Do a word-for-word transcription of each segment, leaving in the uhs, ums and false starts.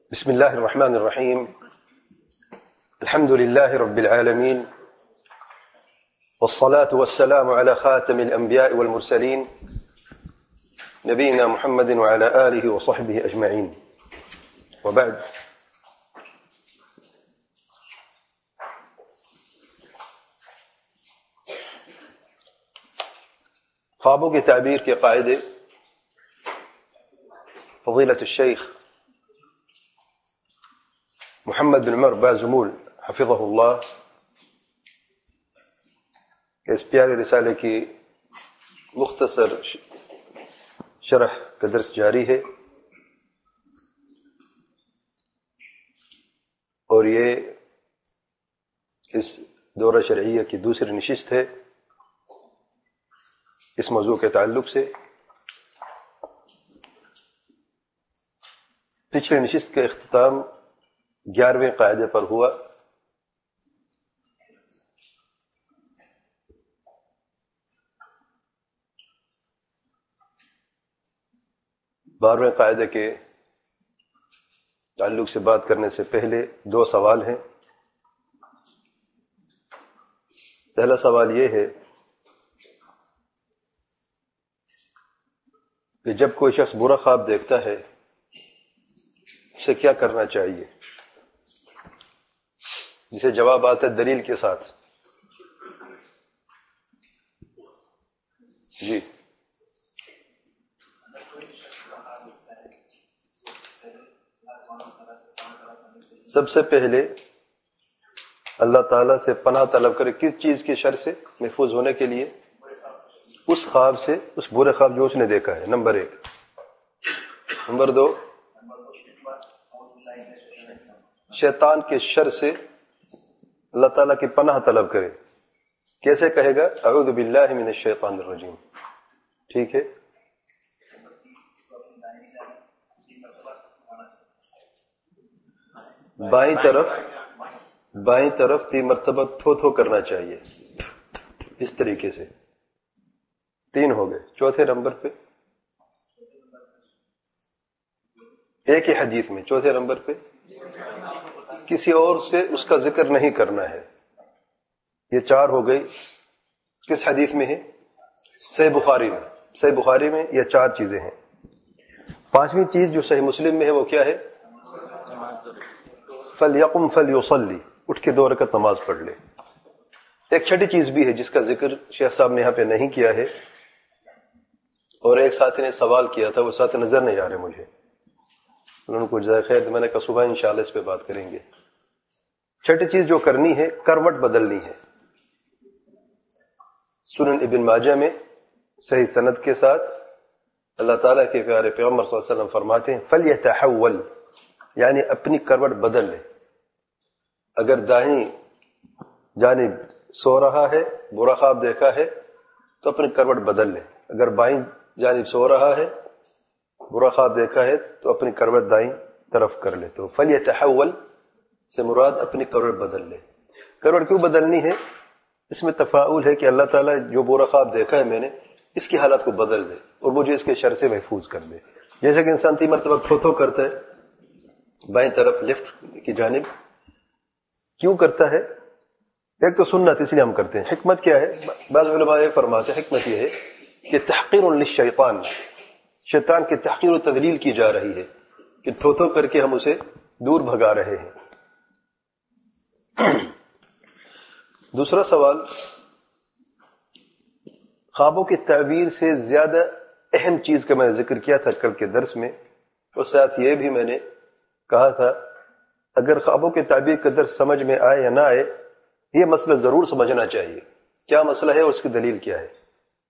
بسم الله الرحمن الرحيم. الحمد لله رب العالمين، والصلاة والسلام على خاتم الأنبياء والمرسلين نبينا محمد وعلى آله وصحبه أجمعين، وبعد. خوابوں کی تعبیر کے قاعدے فضیلت الشیخ محمد بن عمر بازمول حفظہ اللہ کے اس پیارے رسالے کی مختصر شرح کا درس جاری ہے، اور یہ اس دورہ شرعیہ کی دوسری نشست ہے اس موضوع کے تعلق سے۔ پچھلے نشست کا اختتام گیارہویں قاعدے پر ہوا، بارہویں قاعدے کے تعلق سے بات کرنے سے پہلے دو سوال ہیں۔ پہلا سوال یہ ہے کہ جب کوئی شخص برا خواب دیکھتا ہے اسے کیا کرنا چاہیے، جسے جواب آتا ہے دلیل کے ساتھ۔ جی سب سے پہلے اللہ تعالیٰ سے پناہ طلب کرے، کس چیز کی شر سے محفوظ ہونے کے لیے؟ اس خواب سے، اس برے خواب جو اس نے دیکھا ہے، نمبر ایک۔ نمبر دو، شیطان کے شر سے اللہ تعالیٰ کی پناہ طلب کرے۔ کیسے کہے گا؟ اعوذ باللہ من الشیطان الرجیم۔ ٹھیک ہے۔ بائیں طرف بائیں طرف تین مرتبہ تھو تھو کرنا چاہیے، اس طریقے سے۔ تین ہو گئے۔ چوتھے نمبر پہ ایک ہی حدیث میں چوتھے نمبر پہ کسی اور سے اس کا ذکر نہیں کرنا ہے۔ یہ چار ہو گئی۔ کس حدیث میں ہے؟ صحیح بخاری میں۔ صحیح بخاری میں یہ چار چیزیں ہیں۔ پانچویں چیز جو صحیح مسلم میں ہے وہ کیا ہے؟ فَلْيَقُمْ فَلْيُصَلِّ، اٹھ کے دو رکعت نماز پڑھ لے۔ ایک چھٹی چیز بھی ہے جس کا ذکر شیخ صاحب نے یہاں پہ نہیں کیا ہے، اور ایک ساتھی نے سوال کیا تھا، وہ ساتھی نظر نہیں آ رہے مجھے، انہوں کو جزائے خیر، میں نے کہا صبح انشاءاللہ اس پہ بات کریں گے۔ چھٹی چیز جو کرنی ہے، کروٹ بدلنی ہے۔ سنن ابن ماجہ میں صحیح سند کے ساتھ اللہ تعالیٰ کے پیارے پیغمبر صلی اللہ علیہ وسلم فرماتے ہیں فَلْيَتَحَوَّلْ، یعنی اپنی کروٹ بدل لے۔ اگر دائیں جانب سو رہا ہے، برا خواب دیکھا ہے، تو اپنی کروٹ بدل لے۔ اگر بائیں جانب سو رہا ہے، برا خواب دیکھا ہے، تو اپنی کروٹ دائیں طرف کر لے۔ تو فَلْيَتَحَوَّلْ سے مراد اپنی کروٹ بدل لے۔ کروٹ کیوں بدلنی ہے؟ اس میں تفاعل ہے کہ اللہ تعالیٰ جو برا خواب دیکھا ہے میں نے، اس کی حالت کو بدل دے اور مجھے اس کے شر سے محفوظ کر دے۔ جیسے کہ انسان تین مرتبہ تھو تھو کرتا ہے بائیں طرف لیفٹ کی جانب، کیوں کرتا ہے؟ ایک تو سنت اس لیے ہم کرتے ہیں۔ حکمت کیا ہے؟ بعض علماء یہ فرماتے ہیں حکمت یہ ہے کہ تحقیر للشیطان، شیطان کی تحقیر و تذلیل کی جا رہی ہے کہ تھو تھو کر کے ہم اسے دور بھگا رہے ہیں۔ دوسرا سوال، خوابوں کی تعبیر سے زیادہ اہم چیز کا میں نے ذکر کیا تھا کل کے درس میں، اور ساتھ یہ بھی میں نے کہا تھا اگر خوابوں کی تعبیر کا درس سمجھ میں آئے یا نہ آئے، یہ مسئلہ ضرور سمجھنا چاہیے۔ کیا مسئلہ ہے اور اس کی دلیل کیا ہے؟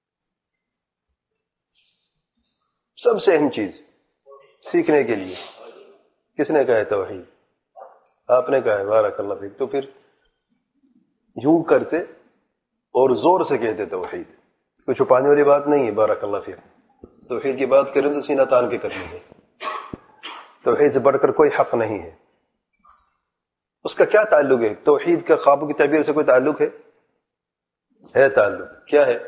سب سے اہم چیز سیکھنے کے لیے کس نے کہا ہے؟ توحید۔ آپ نے کہا ہے، بارک اللہ فیک۔ تو پھر یوں کرتے اور زور سے کہتے توحید، کوئی چھپانے والی بات نہیں ہے۔ بارک اللہ فیک۔ توحید کی بات کریں تو سینہ تان کے کرنی ہے۔ توحید سے بڑھ کر کوئی حق نہیں ہے۔ اس کا کیا تعلق ہے؟ توحید کا خوابوں کی تعبیر سے کوئی تعلق ہے؟ ہے تعلق۔ کیا ہے؟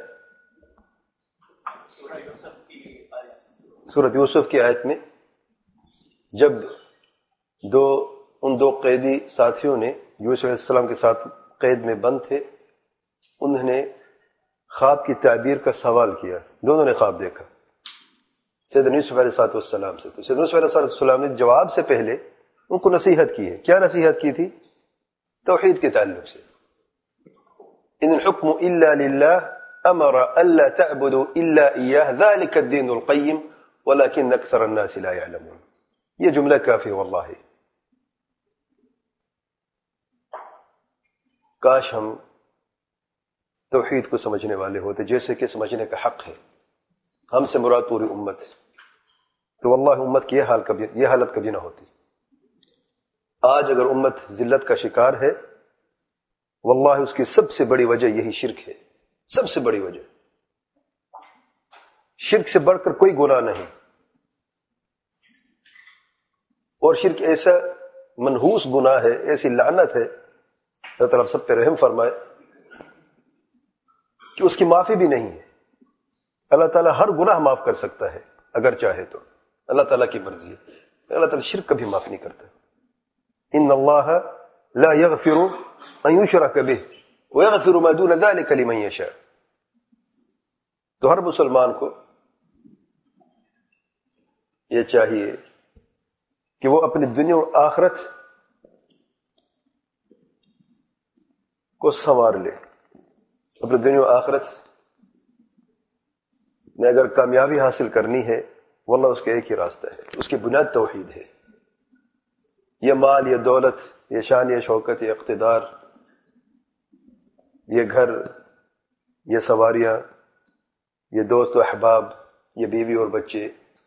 سورۃ یوسف کی آیت میں جب دو ان دو قیدی ساتھیوں نے یوسف علیہ السلام کے ساتھ قید میں بند تھے، انہوں نے خواب کی تعبیر کا سوال کیا، دونوں نے خواب دیکھا سیدنا یوسف علیہ السلام سے۔ تو سیدنا یوسف علیہ السلام نے جواب سے پہلے ان کو نصیحت کی ہے۔ کیا نصیحت کی تھی؟ توحید کے تعلق سے، ان الحکم الا للہ امر الا تعبدوا الا ایاہ ذلک الدین القیم ولکن اکثر الناس لا يعلمون۔ یہ جملہ کافی واللہ، کاش ہم توحید کو سمجھنے والے ہوتے جیسے کہ سمجھنے کا حق ہے۔ ہم سے مراد پوری امت، تو واللہ امت کی یہ حال کبھی یہ حالت کبھی نہ ہوتی۔ آج اگر امت ذلت کا شکار ہے، واللہ اس کی سب سے بڑی وجہ یہی شرک ہے، سب سے بڑی وجہ۔ شرک سے بڑھ کر کوئی گناہ نہیں، اور شرک ایسا منحوس گناہ ہے، ایسی لعنت ہے، اللہ تعالیٰ سب پہ رحم فرمائے، کہ اس کی معافی بھی نہیں ہے۔ اللہ تعالیٰ ہر گناہ معاف کر سکتا ہے اگر چاہے تو، اللہ تعالیٰ کی مرضی ہے۔ اللہ تعالیٰ شرک کبھی معاف نہیں کرتا۔ ان اللہ لا یغفر ان یشرک بہ ویغفر ما دون ذلک لمن یشاء۔ تو ہر مسلمان کو یہ چاہیے کہ وہ اپنی دنیا اور آخرت کو سنوار لے۔ اپنی دنیا و آخرت میں اگر کامیابی حاصل کرنی ہے، واللہ اس کا ایک ہی راستہ ہے، اس کی بنیاد توحید ہے۔ یہ مال، یہ دولت، یہ شان، یہ شوکت، یہ اقتدار، یہ گھر، یہ سواریاں، یہ دوست و احباب، یہ بیوی اور بچے،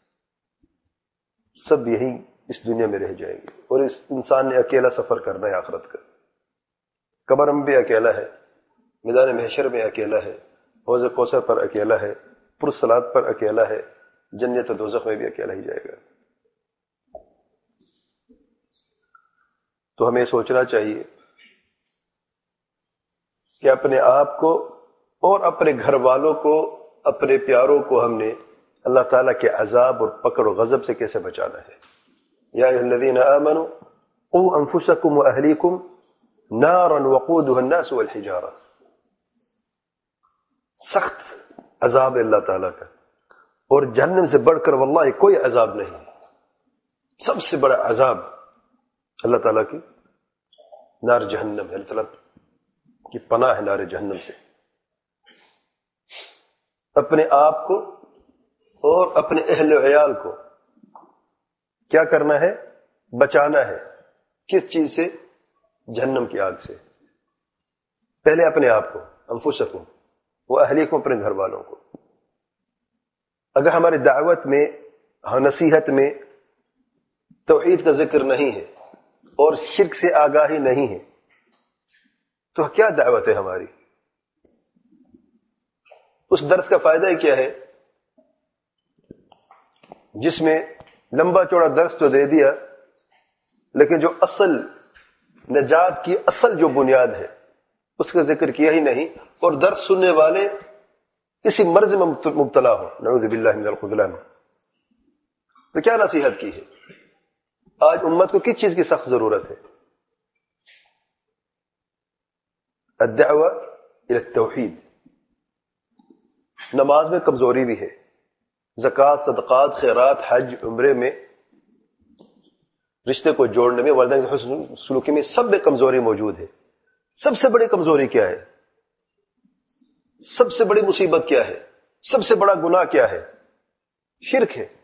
سب یہی اس دنیا میں رہ جائیں گے، اور اس انسان نے اکیلا سفر کرنا ہے آخرت کا۔ قبر میں بھی اکیلا ہے، میدان محشر میں اکیلا ہے، حوض کوثر پر اکیلا ہے، پرصلات پر اکیلا ہے، جنت و دوزخ میں بھی اکیلا ہی جائے گا۔ تو ہمیں سوچنا چاہیے کہ اپنے آپ کو اور اپنے گھر والوں کو، اپنے پیاروں کو ہم نے اللہ تعالیٰ کے عذاب اور پکڑ و غضب سے کیسے بچانا ہے۔ یا ایھا الذین آمنوا قوا انفسکم واہلیکم نارا وقودها الناس والحجارہ۔ سخت عذاب اللہ تعالیٰ کا، اور جہنم سے بڑھ کر واللہ کوئی عذاب نہیں۔ سب سے بڑا عذاب اللہ تعالیٰ کی نار جہنم ہے، اللہ تعالیٰ کی پناہ ہے نار جہنم سے۔ اپنے آپ کو اور اپنے اہل و عیال کو کیا کرنا ہے؟ بچانا ہے۔ کس چیز سے؟ جہنم کی آگ سے۔ پہلے اپنے آپ کو، انفسکم وہ اہلیکم، اپنے گھر والوں کو۔ اگر ہماری دعوت میں، نصیحت میں توحید کا ذکر نہیں ہے اور شرک سے آگاہی نہیں ہے، تو کیا دعوت ہے ہماری؟ اس درس کا فائدہ ہی کیا ہے جس میں لمبا چوڑا درس تو دے دیا، لیکن جو اصل نجات کی اصل جو بنیاد ہے اس کا ذکر کیا ہی نہیں، اور درس سننے والے اسی مرض میں مبتلا ہو، نعوذ باللہ من الخذلان۔ تو کیا نصیحت کی ہے؟ آج امت کو کس چیز کی سخت ضرورت ہے؟ الدعوہ الی التوحید۔ نماز میں کمزوری بھی ہے، زکوٰۃ، صدقات، خیرات، حج، عمرے میں، رشتے کو جوڑنے میں، والدین کے حسن سلوکی میں، سب میں کمزوری موجود ہے۔ سب سے بڑی کمزوری کیا ہے؟ سب سے بڑی مصیبت کیا ہے؟ سب سے بڑا گناہ کیا ہے؟ شرک ہے۔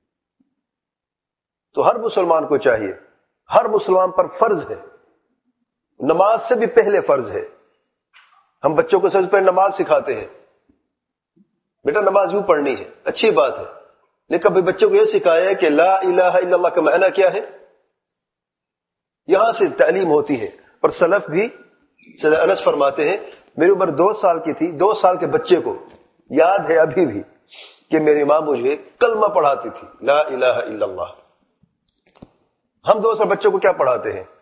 تو ہر مسلمان کو چاہیے، ہر مسلمان پر فرض ہے، نماز سے بھی پہلے فرض ہے۔ ہم بچوں کو سب سے پہلے نماز سکھاتے ہیں، بیٹا نماز یوں پڑھنی ہے، اچھی بات ہے، لیکن کبھی بچوں کو یہ سکھایا ہے کہ لا الہ الا اللہ کا معنی کیا ہے؟ یہاں سے تعلیم ہوتی ہے۔ اور سلف بھی، سیدنا انس فرماتے ہیں میری عمر دو سال کی تھی، دو سال کے بچے کو یاد ہے ابھی بھی کہ میری ماں مجھے کلمہ پڑھاتی تھی، لا الہ الا اللہ۔ ہم دو سال بچوں کو کیا پڑھاتے ہیں؟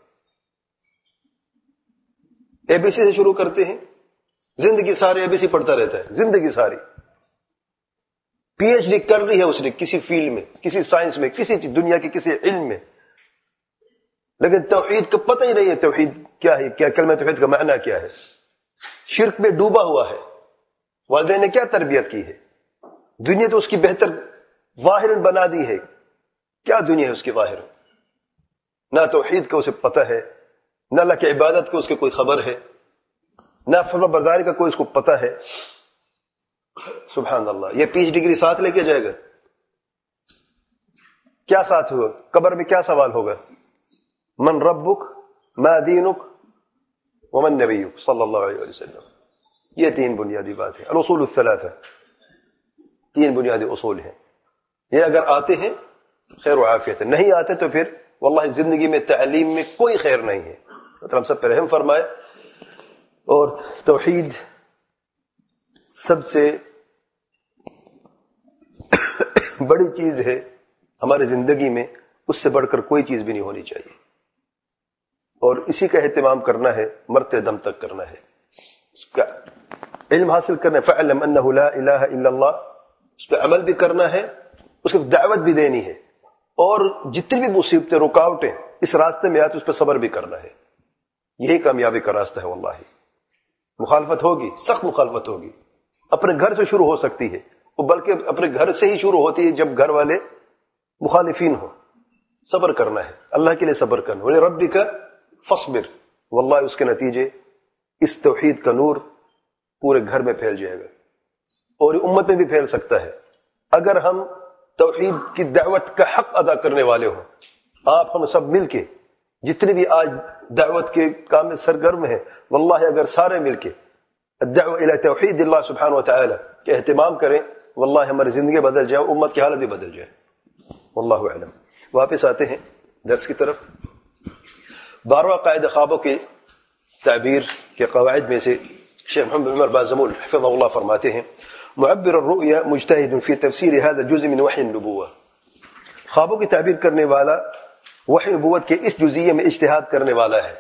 اے بی سی سے شروع کرتے ہیں، زندگی ساری اے بی سی پڑھتا رہتا ہے، زندگی ساری۔ پی ایچ ڈی کر رہی ہے اس نے کسی فیلڈ میں، کسی سائنس میں، کسی دنیا کے کسی علم میں، لیکن توحید کا پتہ ہی نہیں ہے توحید کیا ہے، کیا کلمہ توحید کا معنی کیا ہے، شرک میں ڈوبا ہوا ہے، والدین نے کیا تربیت کی ہے، دنیا تو اس کی بہتر ظاہر بنا دی ہے، کیا دنیا ہے اس کی ظاہر، نہ توحید کا اسے پتہ ہے، نہ اللہ کی عبادت کا اس کے کوئی خبر ہے، نہ فرما برداری کا کوئی اس کو پتہ ہے. سبحان اللہ. یہ پی ایچ ڈگری ساتھ لے کے جائے گا، کیا ساتھ ہوگا؟ قبر میں کیا سوال ہوگا؟ من ربک ما دینک ومن نبیک صلی اللہ علیہ وسلم. یہ تین بنیادی بات ہے، الاصول الثلاثہ، تین بنیادی اصول ہیں. یہ اگر آتے ہیں خیر و عافیت ہے، نہیں آتے تو پھر واللہ زندگی میں تعلیم میں کوئی خیر نہیں ہے. مطلب ہم سب پر رحم فرمائے. اور توحید سب سے بڑی چیز ہے ہماری زندگی میں، اس سے بڑھ کر کوئی چیز بھی نہیں ہونی چاہیے، اور اسی کا اہتمام کرنا ہے، مرتے دم تک کرنا ہے، اس کا علم حاصل کرنا ہے. فَاعْلَمْ أَنَّهُ لَا إِلَهَ إِلَّا اللَّهِ. اس پہ عمل بھی کرنا ہے، اس کی دعوت بھی دینی ہے، اور جتنی بھی مصیبتیں رکاوٹیں اس راستے میں آتی اس پہ صبر بھی کرنا ہے. یہی کامیابی کا راستہ ہے. واللہ مخالفت ہوگی، سخت مخالفت ہوگی، اپنے گھر سے شروع ہو سکتی ہے، اور بلکہ اپنے گھر سے ہی شروع ہوتی ہے جب گھر والے مخالفین ہو. صبر کرنا ہے، اللہ کے لیے صبر کرنا. وَلِرَبِّكَ فَاصْبِرْ. واللہ اس کے نتیجے اس توحید کا نور پورے گھر میں پھیل جائے گا، اور امت میں بھی پھیل سکتا ہے اگر ہم توحید کی دعوت کا حق ادا کرنے والے ہوں. آپ ہم سب مل کے جتنے بھی آج دعوت کے کام میں سرگرم ہیں، واللہ اگر سارے مل کے الدعوہ الی توحید اللہ سبحانہ وتعالی کے اہتمام کریں، واللہ ہماری زندگی بدل جائے، امت کی حالت بھی بدل جائے. واللہ اعلم. واپس آتے ہیں درس کی طرف. بارہواں قاعدہ خوابوں کی تعبیر کے قواعد میں سے شیخ محمد بن عمر بازمول حفظہ اللہ فرماتے ہیں: معبر الرؤیا مجتہد فی تفسیر هذا الجزء من وحی النبوہ. خوابوں کی تعبیر کرنے والا وحی نبوت کے اس جزئیے میں اجتہاد کرنے والا ہے.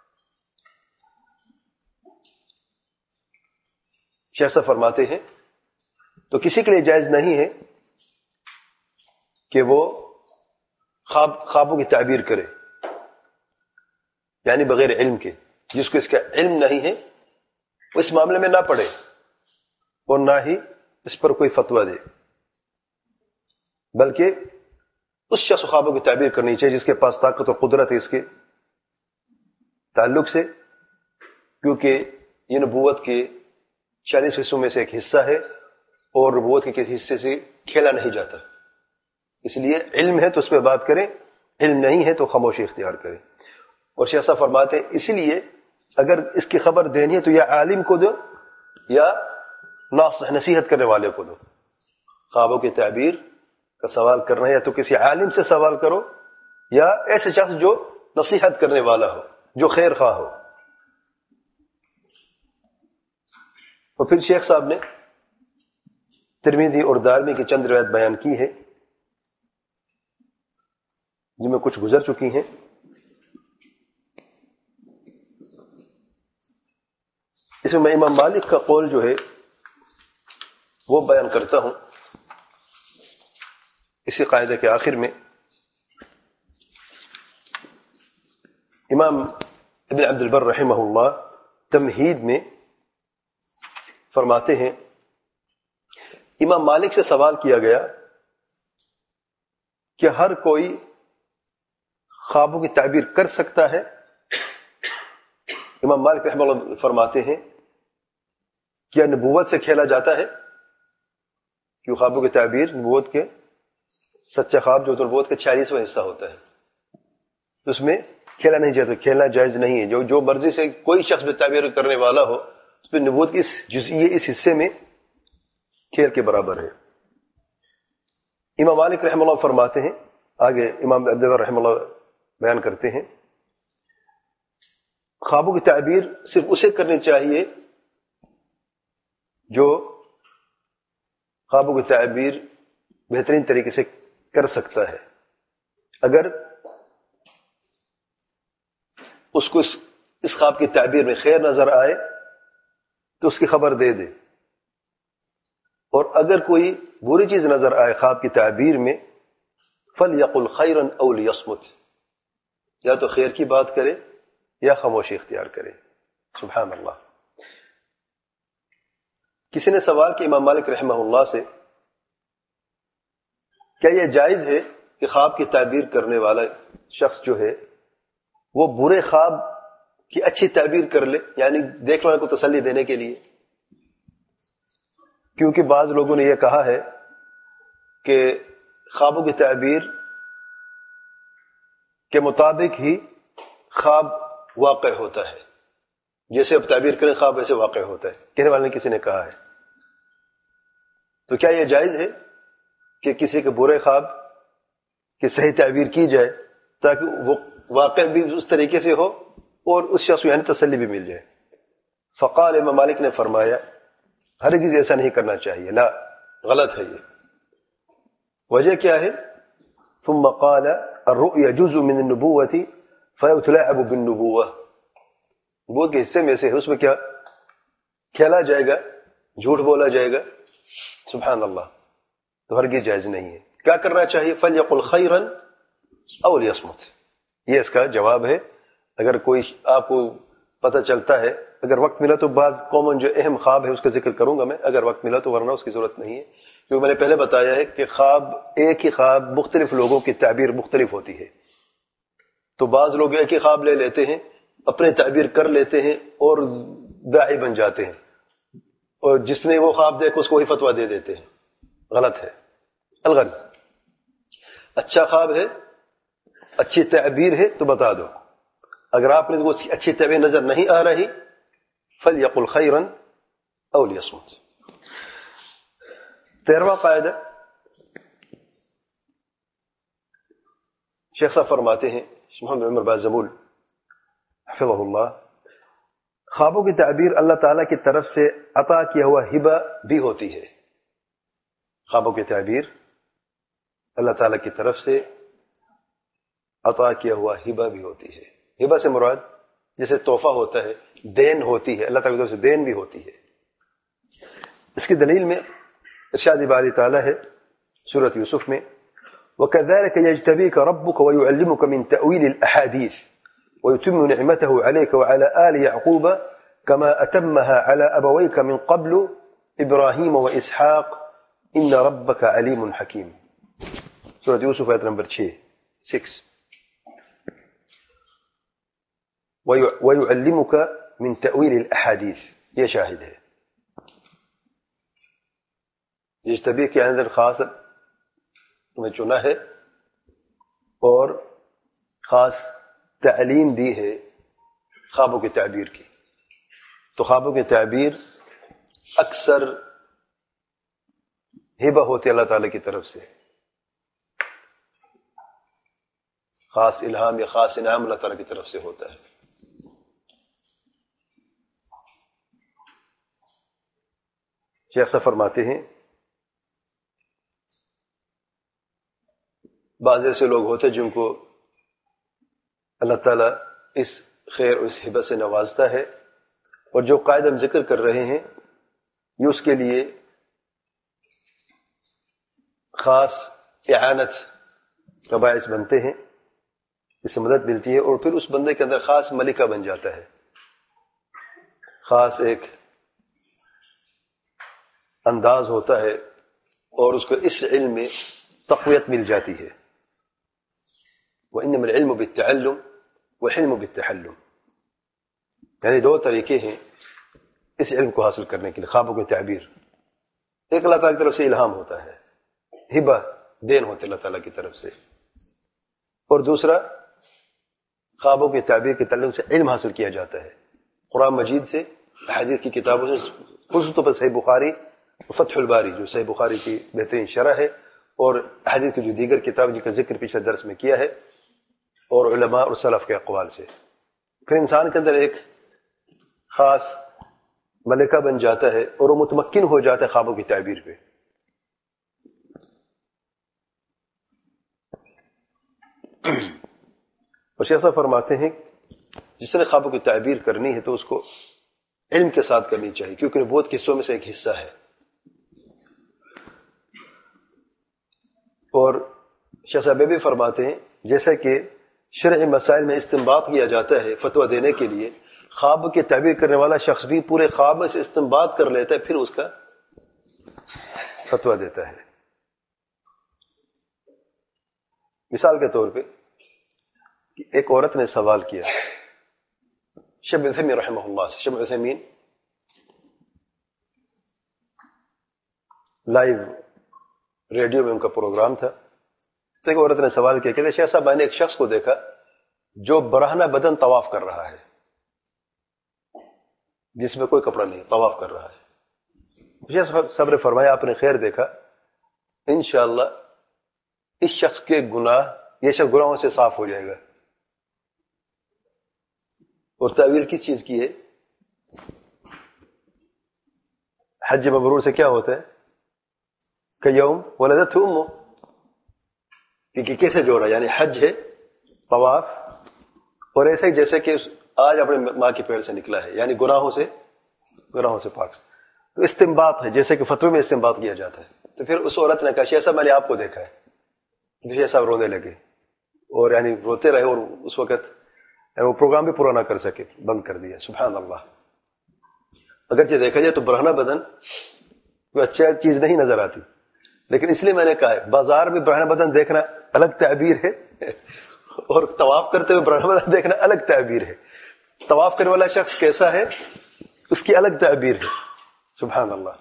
شیخ صاحب فرماتے ہیں تو کسی کے لیے جائز نہیں ہے کہ وہ خواب خوابوں کی تعبیر کرے، یعنی بغیر علم کے. جس کو اس کا علم نہیں ہے وہ اس معاملے میں نہ پڑے، اور نہ ہی اس پر کوئی فتویٰ دے، بلکہ اس شخص خوابوں کی تعبیر کرنی چاہیے جس کے پاس طاقت اور قدرت ہے اس کے تعلق سے، کیونکہ یہ نبوت کے چالیس حصوں میں سے ایک حصہ ہے، اور نبوت کے کسی حصے سے کھیلا نہیں جاتا. اس لیے علم ہے تو اس پہ بات کریں، علم نہیں ہے تو خاموشی اختیار کریں. اور شیخ صاحب فرماتے ہیں اسی لیے اگر اس کی خبر دینی ہے تو یا عالم کو دو یا ناصح نصیحت کرنے والے کو دو. خوابوں کی تعبیر کا سوال کرنا ہے یا تو کسی عالم سے سوال کرو، یا ایسے شخص جو نصیحت کرنے والا ہو، جو خیر خواہ ہو. اور پھر شیخ صاحب نے ترمذی اور دارمی کی چند روایت بیان کی ہے جن میں کچھ گزر چکی ہیں. اس میں میں امام مالک کا قول جو ہے وہ بیان کرتا ہوں اسی قاعدے کے آخر میں. امام ابن عبد البر رحمہ اللہ تمہید میں فرماتے ہیں امام مالک سے سوال کیا گیا کہ ہر کوئی خوابوں کی تعبیر کر سکتا ہے؟ امام مالک رحمہ اللہ فرماتے ہیں کیا نبوت سے کھیلا جاتا ہے؟ کیوں خوابوں کی تعبیر نبوت کے سچا خواب جو نبوت کا چھیالیسواں حصہ ہوتا ہے، تو اس میں کھیلا نہیں جاتا، کھیلنا جائز نہیں ہے. جو جو مرضی سے کوئی شخص بھی تعبیر کرنے والا ہو اس پہ نبوت کی اس جزئیے اس حصے میں کھیل کے برابر ہے. امام مالک رحمہ اللہ فرماتے ہیں، آگے امام عبد البر رحمہ اللہ بیان کرتے ہیں، خوابوں کی تعبیر صرف اسے کرنی چاہیے جو خوابوں کی تعبیر بہترین طریقے سے کر سکتا ہے. اگر اس کو اس, اس خواب کی تعبیر میں خیر نظر آئے تو اس کی خبر دے دے، اور اگر کوئی بری چیز نظر آئے خواب کی تعبیر میں فَلْيَقُلْ خَيْرًا أَوْ لِيَصْمُتْ، یا تو خیر کی بات کرے یا خاموشی اختیار کرے. سبحان اللہ. کسی نے سوال کیا امام مالک رحمہ اللہ سے، کیا یہ جائز ہے کہ خواب کی تعبیر کرنے والا شخص جو ہے وہ برے خواب کی اچھی تعبیر کر لے، یعنی دیکھنے والے کو تسلی دینے کے لیے؟ کیونکہ بعض لوگوں نے یہ کہا ہے کہ خوابوں کی تعبیر کے مطابق ہی خواب واقع ہوتا ہے، جیسے اب تعبیر کریں خواب ویسے واقع ہوتا ہے، کہنے والے نے کسی نے کہا ہے. تو کیا یہ جائز ہے کہ کسی کے برے خواب کی صحیح تعبیر کی جائے تاکہ وہ واقع بھی اس طریقے سے ہو اور اس شخص کو یعنی تسلی بھی مل جائے؟ فقال امام مالک نے فرمایا ہرگز ایسا نہیں کرنا چاہیے، لا، غلط ہے یہ. وجہ کیا ہے؟ ثم قال الرؤيا جزء من النبوة فلا يتلاعب بالنبوة. نبوت کے حصے میں سے ہے، اس میں کیا کھیلا جائے گا، جھوٹ بولا جائے گا. سبحان اللہ. تو ہرگز جائز نہیں ہے. کیا کرنا چاہیے؟ فَلْيَقُلْ خَيْرًا أَوْ لِيَصْمُتْ. یہ اس کا جواب ہے. اگر کوئی آپ کو پتہ چلتا ہے، اگر وقت ملا تو بعض کامن جو اہم خواب ہے اس کا ذکر کروں گا میں، اگر وقت ملا تو، ورنہ اس کی ضرورت نہیں ہے، کیونکہ میں نے پہلے بتایا ہے کہ خواب، ایک ہی خواب مختلف لوگوں کی تعبیر مختلف ہوتی ہے. تو بعض لوگ ایک ہی خواب لے لیتے ہیں، اپنے تعبیر کر لیتے ہیں اور داعی بن جاتے ہیں، اور جس نے وہ خواب دیکھ اس کو وہی فتویٰ دے دیتے ہیں. غلط ہے. الغرض اچھا خواب ہے، اچھی تعبیر ہے تو بتا دو. اگر آپ نے وہ اچھی تعبیر نظر نہیں آ رہی، فَلْيَقُلْ خَيْرًا أَوْ لِيَصْمُتْ. تیرواں قاعدہ شیخ صاحب فرماتے ہیں، محمد عمر بازمول حفظہ اللہ، خوابوں کی تعبیر اللہ تعالیٰ کی طرف سے عطا کیا ہوا ہبہ بھی ہوتی ہے. خوابوں کی تعبیر اللہ تعالیٰ کی طرف سے عطا کیا ہوا ہبہ بھی ہوتی ہے. ہبہ سے مراد جیسے تحفہ ہوتا ہے، دین ہوتی ہے، اللہ تعالیٰ کی طرف سے دین بھی ہوتی ہے. اس کی دلیل میں ارشاد باری تعالیٰ ہے سورۃ یوسف میں، وَكَذَلِكَ يَجْتَبِيكَ رَبُّكَ وَيُعَلِّمُكَ مِن تَأْوِيلِ الْأَحَادِيثِ وَيُتِمُّ نِعْمَتَهُ عَلَيْكَ وَعَلَى آلِ يَعْقُوبَ كَمَا أَتَمَّهَا عَلَى أَبَوَيْكَ مِن قَبْلُ إِبْرَاهِيمَ وَإِسْحَاقَ إِنَّ رَبَّكَ عَلِيمٌ حَكِيمٌ. سورۃ یوسف آیت نمبر چھ سکس. وَيُعَلِّمُكَ مِن تَأْوِيلِ الْأَحَادِيثِ، یہ شاہد ہے. یجتبی کے اندر خاص تمہیں چنا ہے اور خاص تعلیم دی ہے خوابوں کی تعبیر کی. تو خوابوں کی تعبیر اکثر ہبہ ہوتی اللہ تعالی کی طرف سے، خاص الہام یا خاص انعام اللہ تعالی کی طرف سے ہوتا ہے. شیخ صاحب فرماتے ہیں بعض ایسے لوگ ہوتے جن کو اللہ تعالیٰ اس خیر اور اس ہبہ سے نوازتا ہے، اور جو قاعدہ ہم ذکر کر رہے ہیں یہ اس کے لیے خاص اعانت کا باعث بنتے ہیں، اس سے مدد ملتی ہے، اور پھر اس بندے کے اندر خاص ملکہ بن جاتا ہے، خاص ایک انداز ہوتا ہے، اور اس کو اس علم میں تقویت مل جاتی ہے. وَإِنَّمَا الْعِلْمُ بِالتَّعَلُّمِ وَالْحِلْمُ بِالتَّحَلُّمِ. یعنی دو طریقے ہیں اس علم کو حاصل کرنے کے لیے. خوابوں کی تعبیر ایک اللہ تعالیٰ کی طرف سے الہام ہوتا ہے، ہبہ دین ہوتے اللہ تعالیٰ کی طرف سے، اور دوسرا خوابوں کی تعبیر کے تعلق سے علم حاصل کیا جاتا ہے قرآن مجید سے، حدیث کی کتابوں سے، خصوص طور پر صحیح بخاری، فتح الباری جو صحیح بخاری کی بہترین شرح ہے، اور حدیث کی جو دیگر کتاب جن کا ذکر پچھلے درس میں کیا ہے، اور علماء اور سلف کے اقوال سے. پھر انسان کے اندر ایک خاص ملکہ بن جاتا ہے اور وہ متمکن ہو جاتا ہے خوابوں کی تعبیر پہ. اور شیخ صاحب فرماتے ہیں جس نے خوابوں کی تعبیر کرنی ہے تو اس کو علم کے ساتھ کرنی چاہیے، کیونکہ نبوت کے حصوں میں سے ایک حصہ ہے. اور شیخ صاحب بھی فرماتے ہیں جیسا کہ شرعی مسائل میں استنباط کیا جاتا ہے فتویٰ دینے کے لیے، خواب کی تعبیر کرنے والا شخص بھی پورے خواب میں سے استنباط کر لیتا ہے، پھر اس کا فتویٰ دیتا ہے۔ مثال کے طور پہ ایک عورت نے سوال کیا شیخ عثیمین رحمہ اللہ سے، شیخ عثیمین لائیو ریڈیو میں ان کا پروگرام تھا، تو ایک عورت نے سوال کیا کہ شیخ صاحب میں نے ایک شخص کو دیکھا جو برہنہ بدن طواف کر رہا ہے، جس میں کوئی کپڑا نہیں، طواف کر رہا ہے۔ شیخ صاحب نے فرمایا آپ نے خیر دیکھا، انشاءاللہ اس شخص کے گناہ یہ شخص گناہوں سے صاف ہو جائے گا۔ اور تعویل کس چیز کی ہے؟ حج مبرور سے کیا ہوتا ہے کہ یوم ولدتہ امہ، کہ کیسے جوڑا، یعنی حج ہے طواف اور ایسے جیسے کہ آج اپنے ماں کے پیٹ سے نکلا ہے، یعنی گناہوں سے گناہوں سے پاک۔ تو استنباط ہے، جیسے کہ فتوے میں استنباط کیا جاتا ہے۔ تو پھر اس عورت نے کہا شیخ صاحب میں نے آپ کو دیکھا ہے، شیخ صاحب رونے لگے اور یعنی روتے رہے، اور اس وقت وہ پروگرام بھی پورا نہ کر سکے، بند کر دیا۔ سبحان اللہ۔ اگرچہ دیکھا جائے تو برہنہ بدن کوئی اچھا چیز نہیں نظر آتی، لیکن اس لیے میں نے کہا ہے بازار میں برہنہ بدن دیکھنا الگ تعبیر ہے اور طواف کرتے ہوئے برہنہ بدن دیکھنا الگ تعبیر ہے۔ طواف کرنے والا شخص کیسا ہے اس کی الگ تعبیر ہے۔ سبحان اللہ۔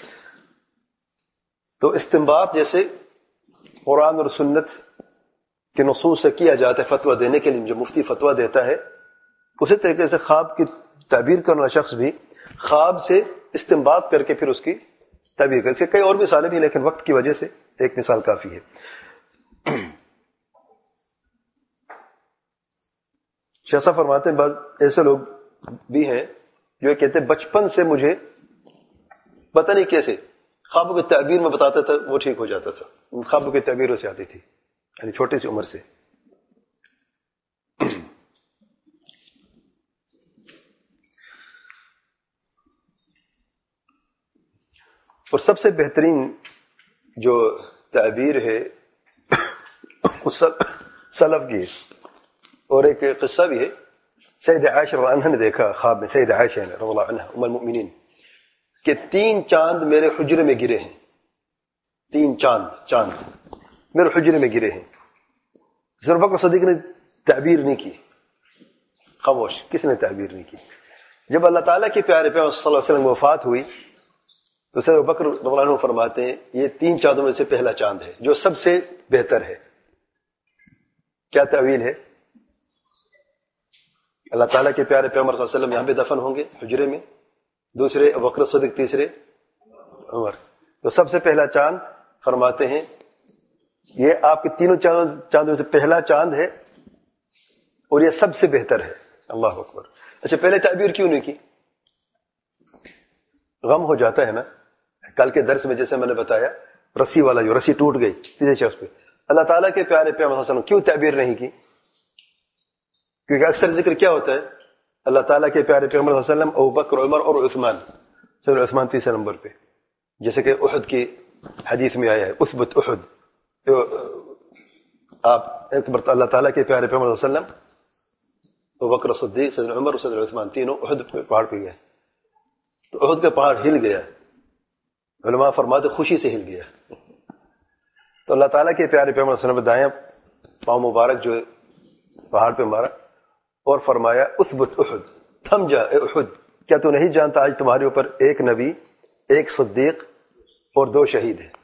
تو استنباط جیسے قرآن اور سنت کے نصوص سے کیا جاتا ہے فتویٰ دینے کے لیے، جو مفتی فتویٰ دیتا ہے، اسی طریقے سے خواب کی تعبیر کرنے والا شخص بھی خواب سے استنباط کر کے پھر اس کی تعبیر کر۔ اس کے کئی اور مثالیں بھی، لیکن وقت کی وجہ سے ایک مثال کافی ہے۔ شیخ صاحب فرماتے ہیں بعض ایسے لوگ بھی ہیں جو یہ کہتے ہیں بچپن سے مجھے پتہ نہیں کیسے خوابوں کی تعبیر میں بتاتا تھا، وہ ٹھیک ہو جاتا تھا، خوابوں کی تعبیر اسے آتی تھی، یعنی چھوٹی سی عمر سے۔ اور سب سے بہترین جو تعبیر ہے وہ سلف کی ہے، اور ایک قصہ بھی ہے، سید عائشہ رضی اللہ عنہ نے دیکھا خواب میں، سید عائشہ رضی اللہ عنہ ام المؤمنین، کہ تین چاند میرے حجرے میں گرے ہیں، تین چاند چاند میرے حجرے میں گرے ہیں۔ حضرت ابو بکر صدیق نے تعبیر نہیں کی، خاموش، کس نے تعبیر نہیں کی۔ جب اللہ تعالیٰ کے پیارے پیغمبر صلی اللہ علیہ وسلم وفات ہوئی تو سید ابو بکر رضی اللہ عنہ فرماتے ہیں یہ تین چاندوں میں سے پہلا چاند ہے جو سب سے بہتر ہے۔ کیا تعویل ہے؟ اللہ تعالیٰ کے پیارے پیغمبر صلی اللہ علیہ وسلم یہاں پہ دفن ہوں گے حجرے میں، دوسرے ابو بکر صدیق، تیسرے عمر، تو سب سے پہلا چاند فرماتے ہیں یہ آپ کے تینوں چاندوں سے پہلا چاند ہے اور یہ سب سے بہتر ہے۔ اللہ اکبر۔ اچھا پہلے تعبیر کیوں نہیں کی؟ غم ہو جاتا ہے نا۔ کل کے درس میں جیسے میں نے بتایا رسی والا، جو رسی ٹوٹ گئی تیسرے شخص پہ، اللہ تعالیٰ کے پیارے پیغمبر صلی اللہ علیہ وسلم کیوں تعبیر نہیں کی؟ کیونکہ اکثر ذکر کیا ہوتا ہے اللہ تعالیٰ کے پیارے پیغمبر صلی اللہ علیہ وسلم، ابو بکر، عمر اور عثمان، سید عثمان تیسرے نمبر پہ، جیسے کہ احد کی حدیث میں آیا ہے اثبت احد، آپ ایک مرتبہ اللہ تعالیٰ کے پیارے پیغمبر صلی اللہ علیہ وسلم، ابو بکر صدیق، سید عمر اور سید عثمان تینوں احد پہاڑ پہ گئے، تو احد کا پہاڑ ہل گیا، علماء فرماتے خوشی سے ہل گیا، تو اللہ تعالیٰ کے پیارے پیغمبر صلی اللہ علیہ وسلم دائیں پاؤں مبارک جو پہاڑ پہ مارا اور فرمایا اثبت احد، تھم جا اے احد، کیا تو نہیں جانتا آج تمہارے اوپر ایک نبی، ایک صدیق اور دو شہید ہیں؟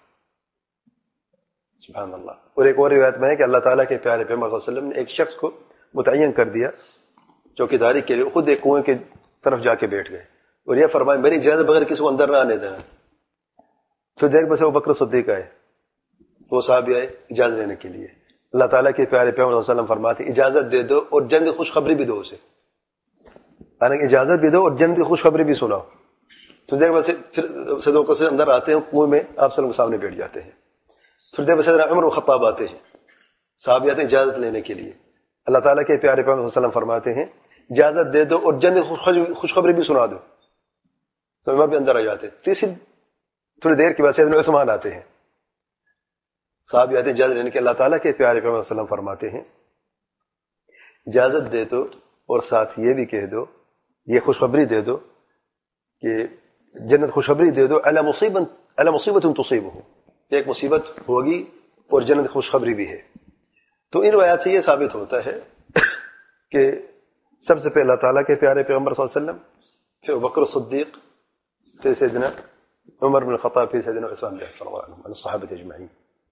سبحان اللہ۔ اور ایک اور روایت میں ہے کہ اللہ تعالیٰ کے پیارے پیغمبر صلی اللہ علیہ وسلم نے ایک شخص کو متعین کر دیا چوکیداری کے لیے، خود ایک کنویں کی طرف جا کے بیٹھ گئے اور یہ فرمایا میری اجازت بغیر کسی کو اندر نہ آنے دینا۔ تو دیر بس وہ بکر صدیق آئے، وہ صحابی آئے اجازت لینے کے لیے، اللہ تعالیٰ کے پیارے پیغمبر صلی اللہ علیہ وسلم فرماتے اجازت دے دو اور جنت کی خوشخبری بھی دو اسے، یعنی اجازت بھی دو اور جنت کی خوشخبری بھی سناؤ۔ تو دیر بس پھر صدیق سے اندر آتے ہیں، کنویں میں آپ صلی اللہ علیہ وسلم کے سامنے بیٹھ جاتے ہیں۔ پھر دیر بس عمر و خطاب آتے ہیں، صحابی آتے ہیں اجازت لینے کے لیے، اللہ تعالیٰ کے پیارے پیغمبر صلی اللہ علیہ وسلم فرماتے ہیں اجازت دے دو اور جنت کی خوشخبری بھی سنا دو، تو عمر بھی اندر آ جاتے ہیں۔ تیسری تھوڑی دیر کے بعد سیدنا عثمان آتے ہیں، صحابی آتے ہیں اجازت لینے کے، اللہ تعالیٰ کے پیارے پیغمبر صلی اللہ علیہ وسلم فرماتے ہیں اجازت دے دو اور ساتھ یہ بھی کہہ دو، یہ خوشخبری دے دو کہ جنت خوشخبری دے دو علی مصیبت علی مصیبت تصیبہ، ایک مصیبت ہوگی اور جنت خوشخبری بھی ہے۔ تو ان روایات سے یہ ثابت ہوتا ہے کہ سب سے پہلے اللہ تعالیٰ کے پیارے پیغمبر صلی اللہ علیہ وسلم، پھر بکر الصدیق، پھر سیدنا عمر بن الخطاب، پھر سیدنا عثمان بن عفان رضی اللہ عنہ الصحابہ اجمعین۔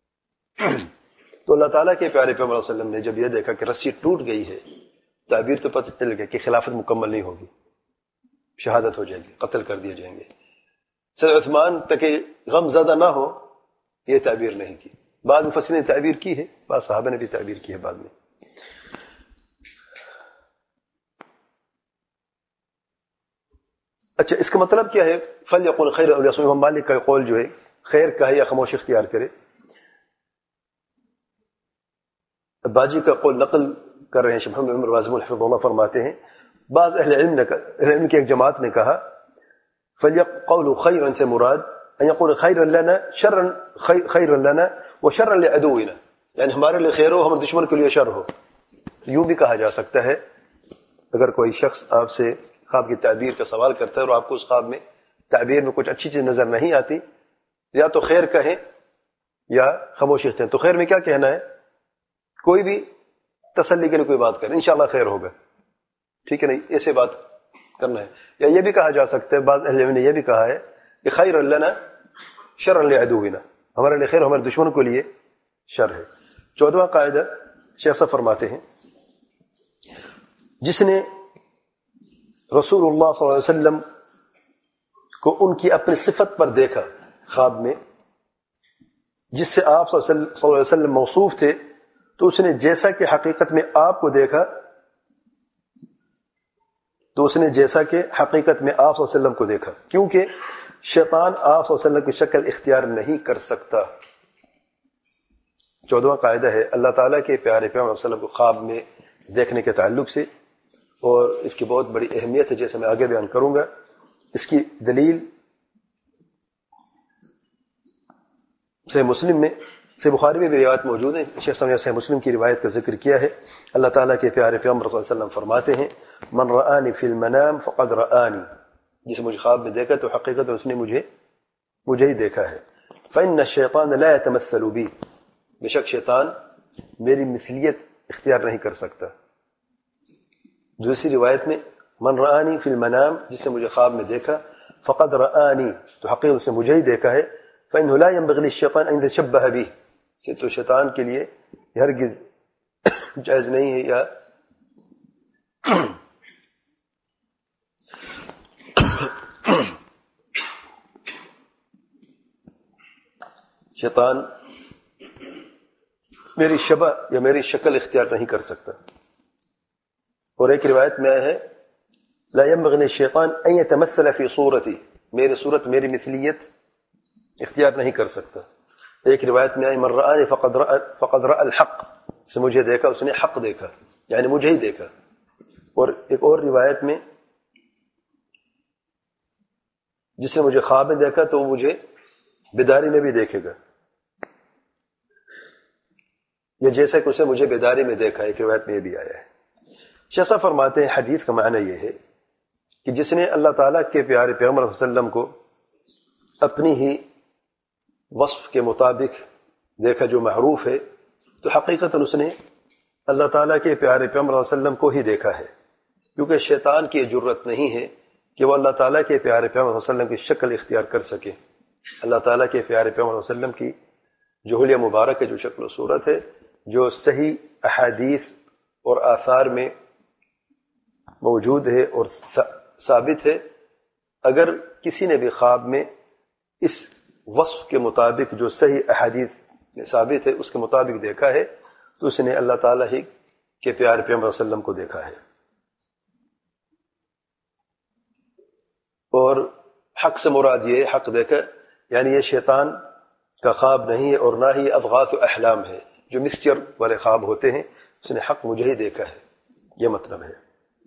تو اللہ تعالیٰ کے پیارے پیغمبر صلی اللہ علیہ وسلم نے جب یہ دیکھا کہ رسی ٹوٹ گئی ہے، تعبیر تو پتہ چل گیا کہ خلافت مکمل نہیں ہوگی، شہادت ہو جائے گی، قتل کر دیے جائیں گے، سید عثمان تک غم زدہ نہ ہو، یہ تعبیر نہیں کی۔ بعد مفسرین نے تعبیر کی ہے، بعض صحابہ نے بھی تعبیر کی ہے بعد میں۔ اچھا، اس کا مطلب کیا ہے؟ فَلْيَقُلْ خَيْرًا أَوْ لِيَصْمُتْ۔ امام مالک کا قول جو ہے خیر کہے یا خاموشی اختیار کرے۔ باجی کا قول نقل کر رہے ہیں شیخ محمد عمر وازم حفظہ اللہ، فرماتے ہیں بعض اہل علم نے اہل علم کی ایک جماعت نے کہا فَلْيَقُلْ خَيْرًا سے مراد ان يقول خيرا لنا شرا خيرا لنا وشرا لعدونا، یعنی ہمارے لیے خیر ہو، ہمارے دشمن کے لیے شر ہو۔ یوں بھی کہا جا سکتا ہے اگر کوئی شخص آپ سے خواب کی تعبیر کا سوال کرتا ہے اور آپ کو اس خواب میں تعبیر میں کچھ اچھی چیز نظر نہیں آتی، یا تو خیر کہیں یا خاموشی اختیار۔ تو خیر میں کیا کہنا ہے؟ کوئی بھی تسلی کے لیے کوئی بات کرے، انشاءاللہ خیر ہوگا، ٹھیک ہے، نہیں ایسے بات کرنا ہے۔ یا یہ بھی کہا جا سکتا ہے، بعض اہل علم نے یہ بھی کہا ہے کہ خیر لنا شر لعدونا، ہمارے لیے خیر، ہمارے دشمنوں کے لیے شر ہے۔ چودواں قاعدہ شیخ صاحب فرماتے ہیں جس نے رسول اللہ صلی اللہ علیہ وسلم کو ان کی اپنی صفت پر دیکھا خواب میں، جس سے آپ صلی اللہ علیہ وسلم موصوف تھے، تو اس نے جیسا کہ حقیقت میں آپ کو دیکھا تو اس نے جیسا کہ حقیقت میں آپ صلی اللہ علیہ وسلم کو دیکھا، کیونکہ شیطان آپ صلی اللہ علیہ وسلم کی شکل اختیار نہیں کر سکتا۔ چودواں قاعدہ ہے اللہ تعالیٰ کے پیارے پیغمبر صلی اللہ علیہ وسلم کو خواب میں دیکھنے کے تعلق سے، اور اس کی بہت بڑی اہمیت ہے جیسے میں آگے بیان کروں گا۔ اس کی دلیل صحیح مسلم میں، صحیح بخاری میں بھی روایت موجود ہے، شیخ صاحب نے صحیح مسلم کی روایت کا ذکر کیا ہے۔ اللہ تعالیٰ کے پیارے پیغمبر صلی اللہ علیہ وسلم فرماتے ہیں من رآنی فی المنام فقد رآنی، جسے مجھے خواب میں دیکھا تو حقیقت اس نے مجھے مجھے ہی دیکھا ہے۔ فإن الشیطان لا يتمثل بی، بے شک شیطان میری مثلیت اختیار نہیں کر سکتا۔ دوسری روایت میں من رآنی فی المنام، جس سے مجھے خواب میں دیکھا، فقد رآنی تو حقیقت اس نے مجھے ہی دیکھا ہے۔ فإنه لا ينبغي للشیطان ان يتشبه بی، سے تو شیطان کے لیے ہرگز جائز نہیں ہے یا شیطان میری شبہ یا میری شکل اختیار نہیں کر سکتا۔ اور ایک روایت میں آیا ہے لا ينبغي للشیطان ان يتمثل فی صورتی، میری صورت میری مثلیت اختیار نہیں کر سکتا۔ ایک روایت میں آئی من رآنی فقد رأى فقد رأى الحق، سے مجھے دیکھا اس نے حق دیکھا، یعنی مجھے ہی دیکھا۔ اور ایک اور روایت میں جس نے مجھے خواب میں دیکھا تو وہ مجھے بیداری میں بھی دیکھے گا، یا جیسا کہ اسے مجھے بیداری میں دیکھا، ایک روایت میں یہ بھی آیا ہے۔ شیخ صاحب فرماتے ہیں حدیث کا معنی یہ ہے کہ جس نے اللہ تعالیٰ کے پیارے پیغمبر صلی اللہ علیہ وسلم کو اپنی ہی وصف کے مطابق دیکھا جو معروف ہے، تو حقیقتاً اس نے اللہ تعالیٰ کے پیارے پیغمبر صلی اللہ علیہ وسلم کو ہی دیکھا ہے، کیونکہ شیطان کی جرت نہیں ہے کہ وہ اللہ تعالیٰ کے پیارے پیغمبر صلی اللہ علیہ وسلم کی شکل اختیار کر سکے۔ اللہ تعالیٰ کے پیارے پیغمبر صلی اللہ علیہ وسلم کی جو حلیہ مبارک ہے، جو شکل و صورت ہے، جو صحیح احادیث اور آثار میں موجود ہے اور ثابت ہے، اگر کسی نے بھی خواب میں اس وصف کے مطابق جو صحیح احادیث میں ثابت ہے اس کے مطابق دیکھا ہے، تو اس نے اللہ تعالیٰ ہی کے پیارے پیغمبر صلی اللہ علیہ وسلم کو دیکھا ہے۔ اور حق سے مراد یہ حق دیکھا یعنی یہ شیطان کا خواب نہیں ہے، اور نہ ہی اضغاث و احلام ہے جو مسچر والے خواب ہوتے ہیں، اس نے حق مجھے ہی دیکھا ہے، یہ مطلب ہے۔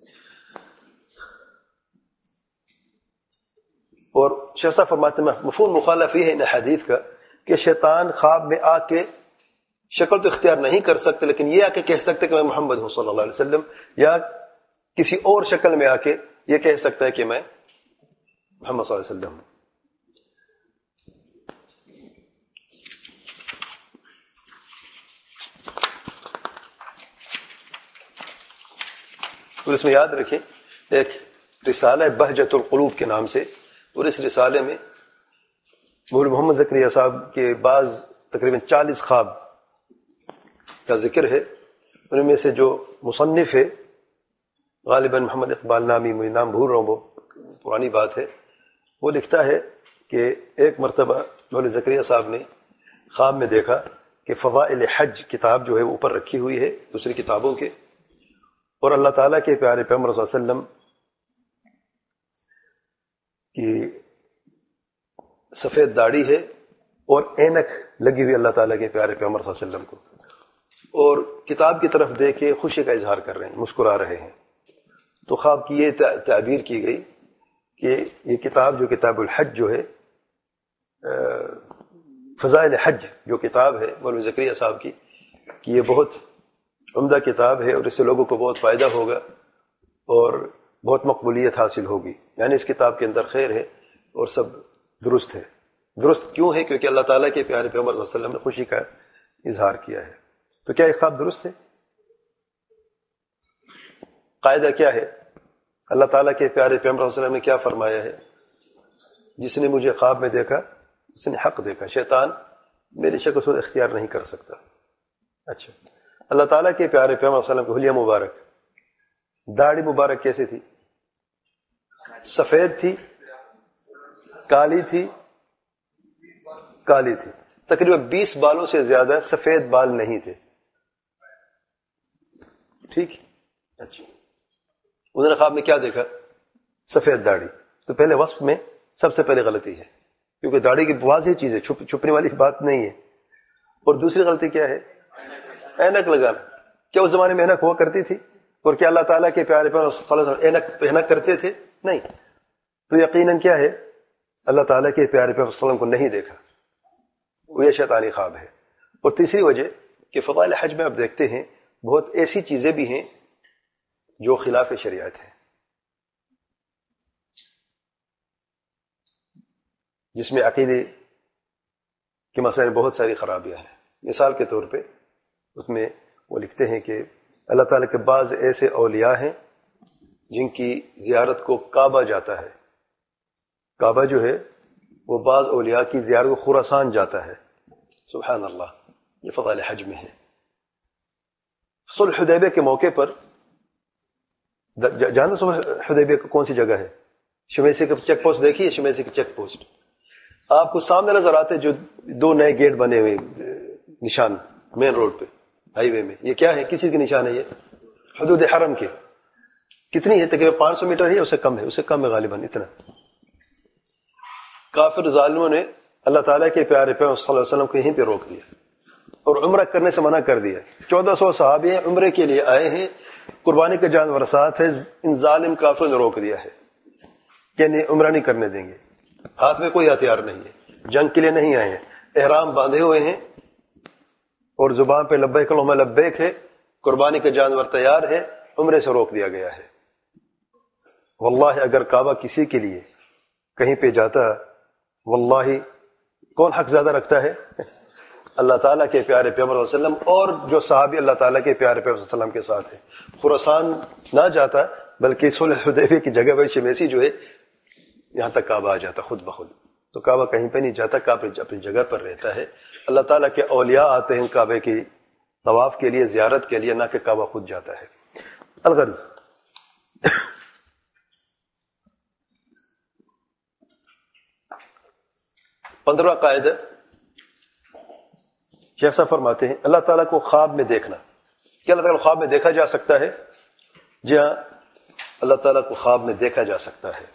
اور شیخ صاحب فرماتے ہیں مفہوم مخالف یہ ہے ان حدیث کا کہ شیطان خواب میں آ کے شکل تو اختیار نہیں کر سکتے، لیکن یہ آ کے کہہ سکتے کہ میں محمد ہوں صلی اللہ علیہ وسلم، یا کسی اور شکل میں آ کے یہ کہہ سکتا ہے کہ میں محمد صلی اللہ علیہ وسلم ہوں۔ اور اس میں یاد رکھیں ایک رسالہ بہجت القلوب کے نام سے، اور اس رسالے میں مولوی محمد زکریا صاحب کے بعض تقریباً چالیس خواب کا ذکر ہے۔ ان میں سے جو مصنف ہے غالباً محمد اقبال نامی، مجھے نام بھول رہا ہوں، وہ پرانی بات ہے، وہ لکھتا ہے کہ ایک مرتبہ مولوی زکریا صاحب نے خواب میں دیکھا کہ فضائل حج کتاب جو ہے وہ اوپر رکھی ہوئی ہے دوسری کتابوں کے، اور اللہ تعالیٰ کے پیارے پیغمبر صلی اللہ علیہ وسلم کی سفید داڑھی ہے اور اینک لگی ہوئی اللہ تعالیٰ کے پیارے پیغمبر صلی اللہ علیہ وسلم کو، اور کتاب کی طرف دیکھے خوشی کا اظہار کر رہے ہیں، مسکرا رہے ہیں۔ تو خواب کی یہ تعبیر کی گئی کہ یہ کتاب جو کتاب الحج جو ہے، فضائل حج جو کتاب ہے مولوی زکریا صاحب کی، کہ یہ بہت عمدہ کتاب ہے اور اس سے لوگوں کو بہت فائدہ ہوگا اور بہت مقبولیت حاصل ہوگی، یعنی اس کتاب کے اندر خیر ہے اور سب درست ہے۔ درست کیوں ہے؟ کیونکہ اللہ تعالیٰ کے پیارے پیغمبر صلی اللہ علیہ وسلم نے خوشی کا اظہار کیا ہے۔ تو کیا یہ خواب درست ہے؟ قاعدہ کیا ہے؟ اللہ تعالیٰ کے پیارے پیغمبر صلی اللہ علیہ وسلم نے کیا فرمایا ہے؟ جس نے مجھے خواب میں دیکھا اس نے حق دیکھا، شیطان میری شکل صورت اختیار نہیں کر سکتا۔ اچھا، اللہ تعالیٰ کے پیارے پیغمبر صلی اللہ علیہ وسلم کی حلیہ مبارک، داڑھی مبارک کیسی تھی؟ سفید تھی، کالی تھی، کالی تھی، تقریباً بیس بالوں سے زیادہ سفید بال نہیں تھے۔ ٹھیک، اچھا، انہوں نے خواب میں کیا دیکھا؟ سفید داڑھی۔ تو پہلے وصف میں سب سے پہلے غلطی ہے، کیونکہ داڑھی کی واضح چیز ہے، چھپ چھپنے والی بات نہیں ہے۔ اور دوسری غلطی کیا ہے؟ اینک لگانا۔ کیا اس زمانے میں اینک ہوا کرتی تھی؟ اور کیا اللہ تعالیٰ کے پیارے پیغمبر صلی اللہ علیہ وسلم اینک پہنا کرتے تھے؟ نہیں۔ تو یقیناً کیا ہے؟ اللہ تعالیٰ کے پیارے پیغمبر صلی اللہ علیہ وسلم کو نہیں دیکھا، وہ یہ شیطانی خواب ہے۔ اور تیسری وجہ کہ فضائل حج میں آپ دیکھتے ہیں بہت ایسی چیزیں بھی ہیں جو خلاف شریعت ہیں، جس میں عقیدے کے مسائل بہت ساری خرابیاں ہیں۔ مثال کے طور پہ اس میں وہ لکھتے ہیں کہ اللہ تعالیٰ کے بعض ایسے اولیاء ہیں جن کی زیارت کو کعبہ جاتا ہے، کعبہ جو ہے وہ بعض اولیاء کی زیارت کو خراسان جاتا ہے۔ سبحان اللہ، یہ فضائل حج میں ہے۔ صلح حدیبیہ کے موقع پر جانتے صلح حدیبیہ کو کون سی جگہ ہے؟ شمیسی کا چیک پوسٹ دیکھیے، شمیسی کا چیک پوسٹ آپ کو سامنے نظر آتے، جو دو نئے گیٹ بنے ہوئے نشان مین روڈ پہ ہائی وے میں، یہ کیا ہے؟ کسی کے نشان ہے؟ یہ حدود حرم کے۔ کتنی ہے؟ تقریباً پانچ سو میٹر ہے، اسے کم ہے، اسے کم ہے غالباً اتنا۔ کافر ظالموں نے اللہ تعالیٰ کے پیارے پیغمبر صلی اللہ علیہ وسلم کو یہیں پہ روک دیا اور عمرہ کرنے سے منع کر دیا۔ چودہ سو صحابی عمرے کے لیے آئے ہیں، قربانی کا جانور ساتھ ہے، ان ظالم کافروں نے روک دیا ہے کہ نہیں، عمرہ نہیں کرنے دیں گے۔ ہاتھ میں کوئی ہتھیار نہیں ہے، جنگ کے لیے نہیں آئے ہیں، احرام باندھے ہوئے ہیں اور زبان پہ لبیک اللہم لبیک ہے، قربانی کا جانور تیار ہے، عمرے سے روک دیا گیا ہے۔ واللہ اگر کعبہ کسی کے لیے کہیں پہ جاتا، واللہ کون حق زیادہ رکھتا ہے؟ اللہ تعالیٰ کے پیارے پیغمبر صلی اللہ علیہ وسلم اور جو صحابی اللہ تعالیٰ کے پیارے پیغمبر صلی اللہ علیہ وسلم کے ساتھ ہے۔ خراسان نہ جاتا بلکہ صلح حدیبیہ کی جگہ پہ شمیسی جو ہے یہاں تک کعبہ آ جاتا خود بخود۔ تو کعبہ کہیں پہ نہیں جاتا، کعبہ اپنی جگہ پر رہتا ہے۔ اللہ تعالیٰ کے اولیاء آتے ہیں کعبے کی طواف کے لیے، زیارت کے لیے، نہ کہ کعبہ خود جاتا ہے۔ الغرض پندرہ قاعدہ شیخ صاحب فرماتے ہیں اللہ تعالیٰ کو خواب میں دیکھنا۔ کیا اللہ تعالیٰ کو خواب میں دیکھا جا سکتا ہے؟ جی ہاں، اللہ تعالیٰ کو خواب میں دیکھا جا سکتا ہے۔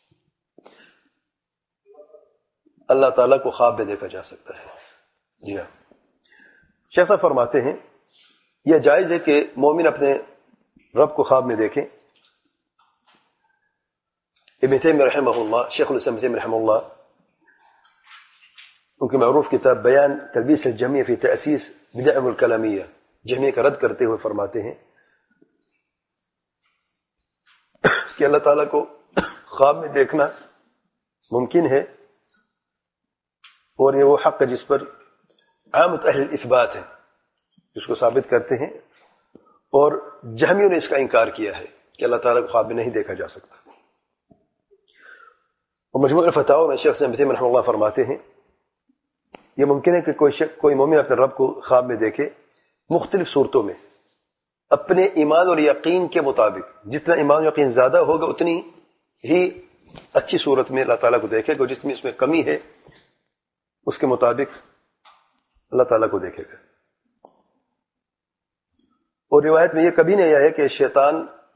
اللہ تعالیٰ کو خواب میں دیکھا جا سکتا ہے، جی ہاں۔ شیخ صاحب فرماتے ہیں یہ جائز ہے کہ مومن اپنے رب کو خواب میں دیکھیں۔ ابن تیمیہ رحمہ اللہ، شیخ الاسلام ابن تیمیہ رحمہ اللہ ان کی معروف کتاب بیان تلبیس الجہمیہ فی تأسیس بدع الکلامیہ، جہمیہ کا رد کرتے ہوئے فرماتے ہیں کہ اللہ تعالیٰ کو خواب میں دیکھنا ممکن ہے، اور یہ وہ حق ہے جس پر عامت اہل الاثبات ہے، جس کو ثابت کرتے ہیں، اور جہمیوں نے اس کا انکار کیا ہے کہ اللہ تعالیٰ کو خواب میں نہیں دیکھا جا سکتا۔ اور مجموع الفتاوی میں شیخ ابن تیمیہ رحمہ اللہ فرماتے ہیں یہ ممکن ہے کہ کوئی شخص کوئی مومن اپنے رب کو خواب میں دیکھے مختلف صورتوں میں، اپنے ایمان اور یقین کے مطابق۔ جتنا ایمان اور یقین زیادہ ہوگا اتنی ہی اچھی صورت میں اللہ تعالیٰ کو دیکھے گا، جس میں اس میں کمی ہے اس کے مطابق اللہ تعالیٰ کو دیکھے گا۔ اور روایت میں یہ کبھی نہیں آیا ہے کہ شیطان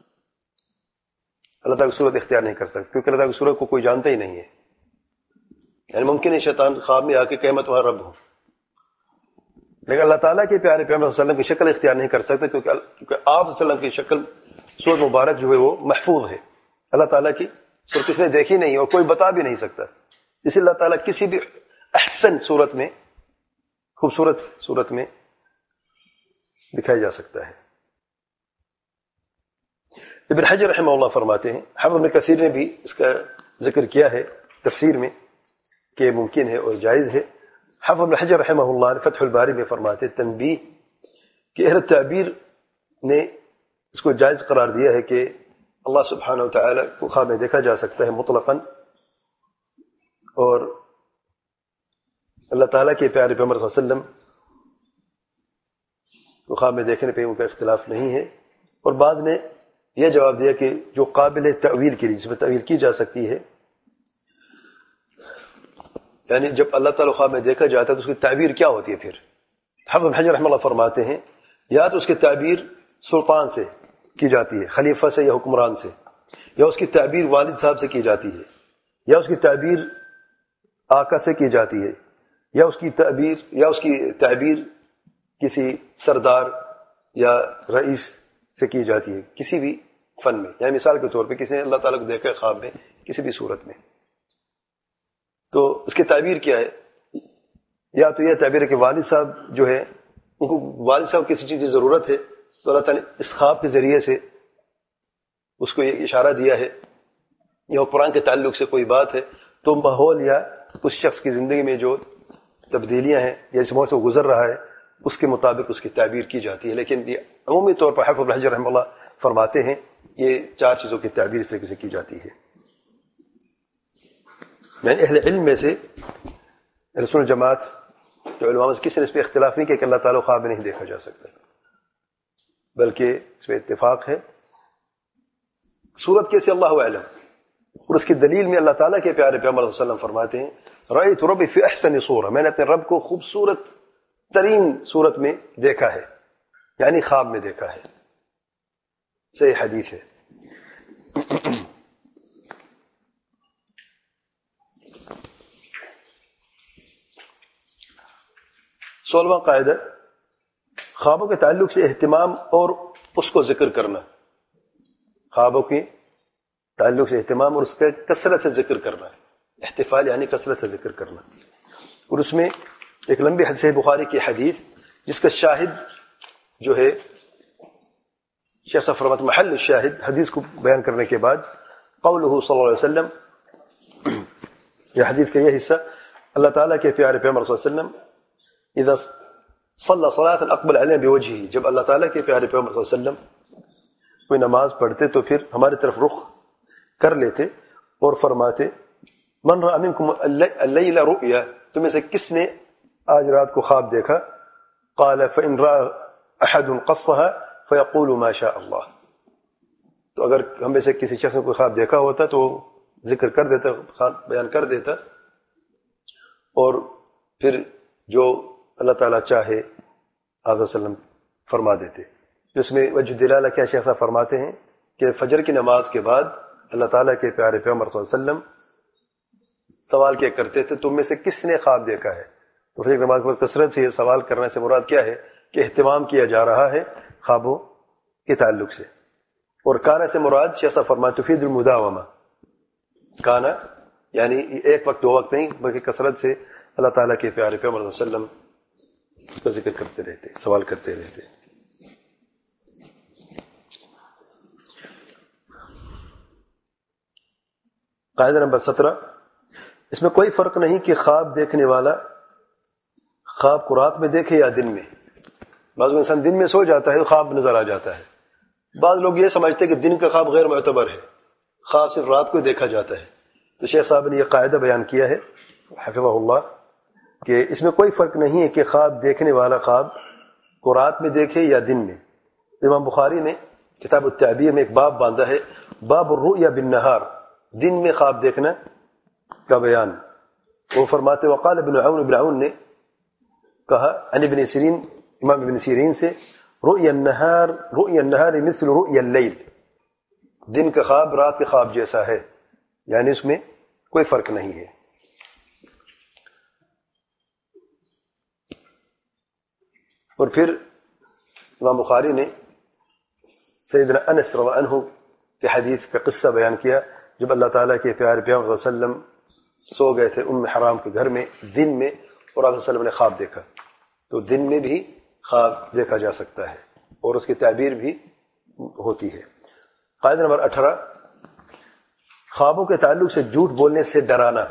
اللہ تعالیٰ کی صورت اختیار نہیں کر سکتا، کیونکہ اللہ تعالیٰ کی صورت کو کوئی جانتا ہی نہیں ہے۔ یعنی ممکن ہے شیطان خواب میں آ کے کہ میں تمہارا رب ہوں، لیکن اللہ تعالیٰ کے پیارے پیغمبر صلی اللہ علیہ وسلم کی شکل اختیار نہیں کر سکتا، کیونکہ کیونکہ آپ صلی اللہ علیہ وسلم کی شکل صورت مبارک جو ہے وہ محفوظ ہے، اللہ تعالیٰ کی صورت کسی نے دیکھی نہیں اور کوئی بتا بھی نہیں سکتا، اس لیے اللہ تعالیٰ کسی بھی احسن صورت میں، خوبصورت صورت میں دکھایا جا سکتا ہے۔ ابن حجر رحمہ اللہ فرماتے ہیں، حافظ ابن کثیر نے بھی اس کا ذکر کیا ہے تفسیر میں کہ ممکن ہے اور جائز ہے۔ حافظ ابن حجر رحمہ اللہ فتح الباری میں فرماتے تنبیہ کہ اہل تعبیر نے اس کو جائز قرار دیا ہے کہ اللہ سبحانہ وتعالی کو خواب میں دیکھا جا سکتا ہے مطلقاً، اور اللہ تعالیٰ کے پیارے پیغمبر صلی اللہ علیہ وسلم کو خواب میں دیکھنے پہ ان کا اختلاف نہیں ہے۔ اور بعض نے یہ جواب دیا کہ جو قابل تعویل کے لیے، جس میں تعویل کی جا سکتی ہے، یعنی جب اللہ تعالیٰ خواب میں دیکھا جاتا ہے تو اس کی تعبیر کیا ہوتی ہے؟ پھر حافظ ابن حجر رحمہ اللہ فرماتے ہیں یا تو اس کی تعبیر سلطان سے کی جاتی ہے، خلیفہ سے یا حکمران سے، یا اس کی تعبیر والد صاحب سے کی جاتی ہے، یا اس کی تعبیر آقا سے کی جاتی ہے، یا اس کی تعبیر یا اس کی تعبیر کسی سردار یا رئیس سے کی جاتی ہے کسی بھی فن میں۔ یعنی مثال کے طور پہ کسی نے اللہ تعالیٰ کو دیکھا خواب میں کسی بھی صورت میں، تو اس کی تعبیر کیا ہے؟ یا تو یہ تعبیر ہے کہ والد صاحب جو ہے ان کو والد صاحب کسی چیز کی ضرورت ہے تو اللہ تعالیٰ نے اس خواب کے ذریعے سے اس کو یہ اشارہ دیا ہے، یا قرآن کے تعلق سے کوئی بات ہے تو ماحول یا اس شخص کی زندگی میں جو تبدیلیاں ہیں یا اس موڑ سے وہ گزر رہا ہے اس کے مطابق اس کی تعبیر کی جاتی ہے۔ لیکن یہ عمومی طور پر حافظ ابن حجر رحمہ اللہ فرماتے ہیں یہ چار چیزوں کی تعبیر اس طریقے سے کی جاتی ہے۔ میں اہل علم میں سے رسول جماعت جو علماء میں سے کسی نے اس پہ اختلاف نہیں کیا کہ اللہ تعالیٰ خواب میں نہیں دیکھا جا سکتا، بلکہ اس پہ اتفاق ہے۔ صورت کیسے اللہ اعلم، اور اس کی دلیل میں اللہ تعالیٰ کے پیارے پیغمبر صلی اللہ علیہ وسلم فرماتے ہیں رأیت ربی فی احسن صورہ، میں نے اپنے رب کو خوبصورت ترین صورت میں دیکھا ہے، یعنی خواب میں دیکھا ہے۔ صحیح حدیث ہے۔ سولہواں قاعدہ، خوابوں کے تعلق سے اہتمام اور اس کو ذکر کرنا، خوابوں کے تعلق سے اہتمام اور اس کا کثرت سے ذکر کرنا، احتفال یعنی کثرت سے ذکر کرنا۔ اور اس میں ایک لمبی حدیث بخاری کی حدیث جس کا شاہد جو ہے شیخ صاحب فرماتے محل الشاہد حدیث کو بیان کرنے کے بعد قولہ صلی اللہ علیہ وسلم، یہ حدیث کا یہ حصہ اللہ تعالیٰ کے پیارے پیغمبر صلی اللہ علیہ وسلم اذا صلی صلاۃ اقبل علیہ بوجہہ، جب اللہ تعالیٰ کے پیارے پیغمبر صلی اللہ علیہ وسلم کوئی نماز پڑھتے تو پھر ہماری طرف رخ کر لیتے اور فرماتے من رأى منکم اللیل رؤیا، تمہیں سے کس نے آج رات کو خواب دیکھا؟ قال فإن رأى أحد قصها فيقول ما شاء اللہ، تو اگر ہم میں سے کسی شخص نے کوئی خواب دیکھا ہوتا تو ذکر کر دیتا، بیان کر دیتا، اور پھر جو اللہ تعالیٰ چاہے آپ صلی اللہ علیہ وسلم فرما دیتے۔ جس میں وجہ دلالہ کیا شیخ صاحب فرماتے ہیں کہ فجر کی نماز کے بعد اللہ تعالیٰ کے پیارے پیغمبر صلی اللہ علیہ وسلم سوال کیا کرتے تھے تم میں سے کس نے خواب دیکھا ہے؟ تو فجر کی نماز کے بعد کثرت سے یہ سوال کرنے سے مراد کیا ہے کہ اہتمام کیا جا رہا ہے خوابوں کے تعلق سے۔ اور کانا سے مراد شیخ صاحب فرماتے تفید المداومہ، کانا یعنی ایک وقت دو وقت نہیں بلکہ کثرت سے اللہ تعالیٰ کے پیارے پیغمبر صلی اللہ علیہ وسلم اس کا ذکر کرتے رہتے، سوال کرتے رہتے۔ قاعدہ نمبر سترہ، اس میں کوئی فرق نہیں کہ خواب دیکھنے والا خواب کو رات میں دیکھے یا دن میں۔ بعض انسان دن میں سو جاتا ہے تو خواب نظر آ جاتا ہے، بعض لوگ یہ سمجھتے ہیں کہ دن کا خواب غیر معتبر ہے، خواب صرف رات کو دیکھا جاتا ہے۔ تو شیخ صاحب نے یہ قاعدہ بیان کیا ہے حفظہ اللہ کہ اس میں کوئی فرق نہیں ہے کہ خواب دیکھنے والا خواب کو رات میں دیکھے یا دن میں۔ امام بخاری نے کتاب التعبیر میں ایک باب باندھا ہے، باب الرؤیا بالنہار، دن میں خواب دیکھنا کا بیان۔ وہ فرماتے وقال ابن عون، ابن عون نے کہا عن ابن سیرین، امام ابن سیرین سے، رؤیا النہار رؤیا النہار مثل رؤیا اللیل، دن کا خواب رات کے خواب جیسا ہے، یعنی اس میں کوئی فرق نہیں ہے۔ اور پھر امام بخاری نے سیدنا انس رضی اللہ عنہ کے حدیث کا قصہ بیان کیا، جب اللہ تعالیٰ کے پیارے پیغمبر صلی اللہ علیہ وسلم سو گئے تھے ام حرام کے گھر میں دن میں، اور آپ صلی اللہ علیہ وسلم نے خواب دیکھا۔ تو دن میں بھی خواب دیکھا جا سکتا ہے اور اس کی تعبیر بھی ہوتی ہے۔ قاعدہ نمبر اٹھارہ، خوابوں کے تعلق سے جھوٹ بولنے سے ڈرانا۔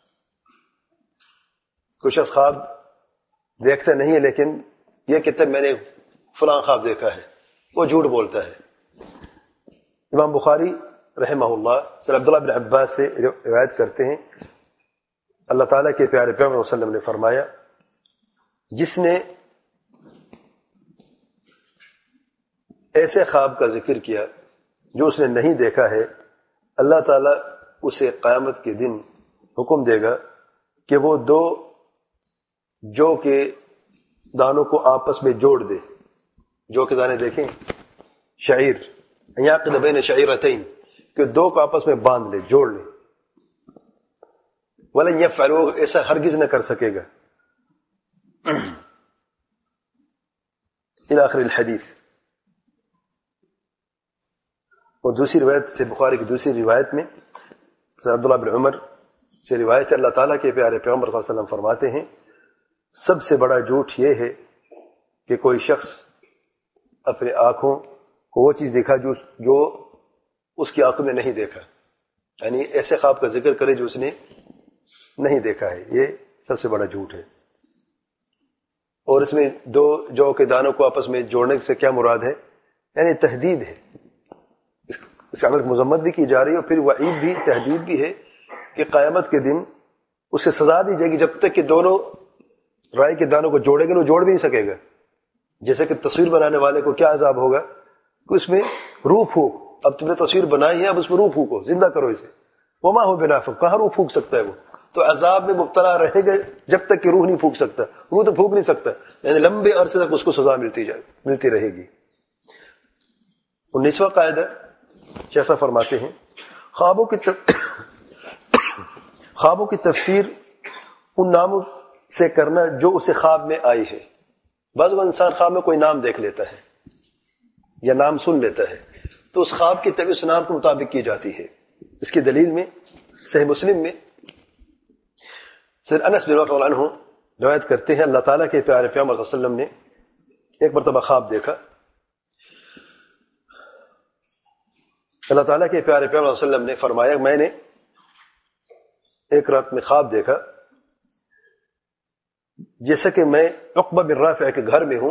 کوئی شخص خواب دیکھتا نہیں ہے لیکن یہ کہتا ہے میں نے فلاں خواب دیکھا ہے، وہ جھوٹ بولتا ہے۔ امام بخاری رحمہ اللہ سر عبداللہ بن عباس سے روایت کرتے ہیں، اللہ تعالیٰ کے پیارے پیغمبر صلی اللہ علیہ وسلم نے فرمایا، جس نے ایسے خواب کا ذکر کیا جو اس نے نہیں دیکھا ہے، اللہ تعالیٰ اسے قیامت کے دن حکم دے گا کہ وہ دو جو کے دانوں کو آپس میں جوڑ دے۔ جو کے دانے دیکھیں، شعیر، یعقد بین شعیرتین، کہ دو کو آپس میں باندھ لے، جوڑ لے۔ وَلَن يَفْعَلُوا، ایسا ہرگز نہ کر سکے گا۔ الی آخر الحدیث۔ اور دوسری روایت سے، بخاری کی دوسری روایت میں عبداللہ بن عمر سے روایت ہے، اللہ تعالیٰ کے پیارے پیغمبر صلی اللہ علیہ وسلم فرماتے ہیں، سب سے بڑا جھوٹ یہ ہے کہ کوئی شخص اپنے آنکھوں کو وہ چیز دیکھا جو جو اس کی آنکھوں میں نہیں دیکھا، یعنی ایسے خواب کا ذکر کرے جو اس نے نہیں دیکھا ہے، یہ سب سے بڑا جھوٹ ہے۔ اور اس میں دو جو کے دانوں کو آپس میں جوڑنے سے کیا مراد ہے؟ یعنی تہدید ہے، اس عمل کی مذمت بھی کی جا رہی ہے، اور پھر وعید بھی، تہدید بھی ہے کہ قیامت کے دن اسے سزا دی جائے گی جب تک کہ دونوں رائے کے دانوں کو جوڑے گا، وہ جوڑ بھی نہیں سکے گا۔ جیسے کہ تصویر بنانے والے کو کیا عذاب ہوگا کہ اس میں روح پھونک، اب تم نے تصویر بنائی ہے، اب اس میں روح پھونکو، زندہ کرو اسے۔ وما ہو بنافق، کہاں روح پھونک سکتا ہے وہ؟ تو عذاب میں مبتلا رہے گا جب تک کہ روح نہیں پھونک سکتا، روح تو پھونک نہیں سکتا، یعنی لمبے عرصے تک اس کو سزا ملتی جائے ملتی رہے گی۔ انیسواں قاعدہ جیسا فرماتے ہیں، خوابوں کی تف... خوابوں کی تفسیر ان ناموں سے کرنا جو اسے خواب میں آئی ہے۔ بعض انسان خواب میں کوئی نام دیکھ لیتا ہے یا نام سن لیتا ہے، تو اس خواب کی تفسیر اس نام کے مطابق کی جاتی ہے۔ اس کی دلیل میں صحیح مسلم میں سر انس بن رضی اللہ عنہ روایت کرتے ہیں، اللہ تعالیٰ کے پیارے پیغمبر صلی اللہ علیہ وسلم نے ایک مرتبہ خواب دیکھا۔ اللہ تعالیٰ کے پیارے پیغمبر صلی اللہ علیہ وسلم نے فرمایا، میں نے ایک رات میں خواب دیکھا جیسا کہ میں عقبہ بن رافع کے گھر میں ہوں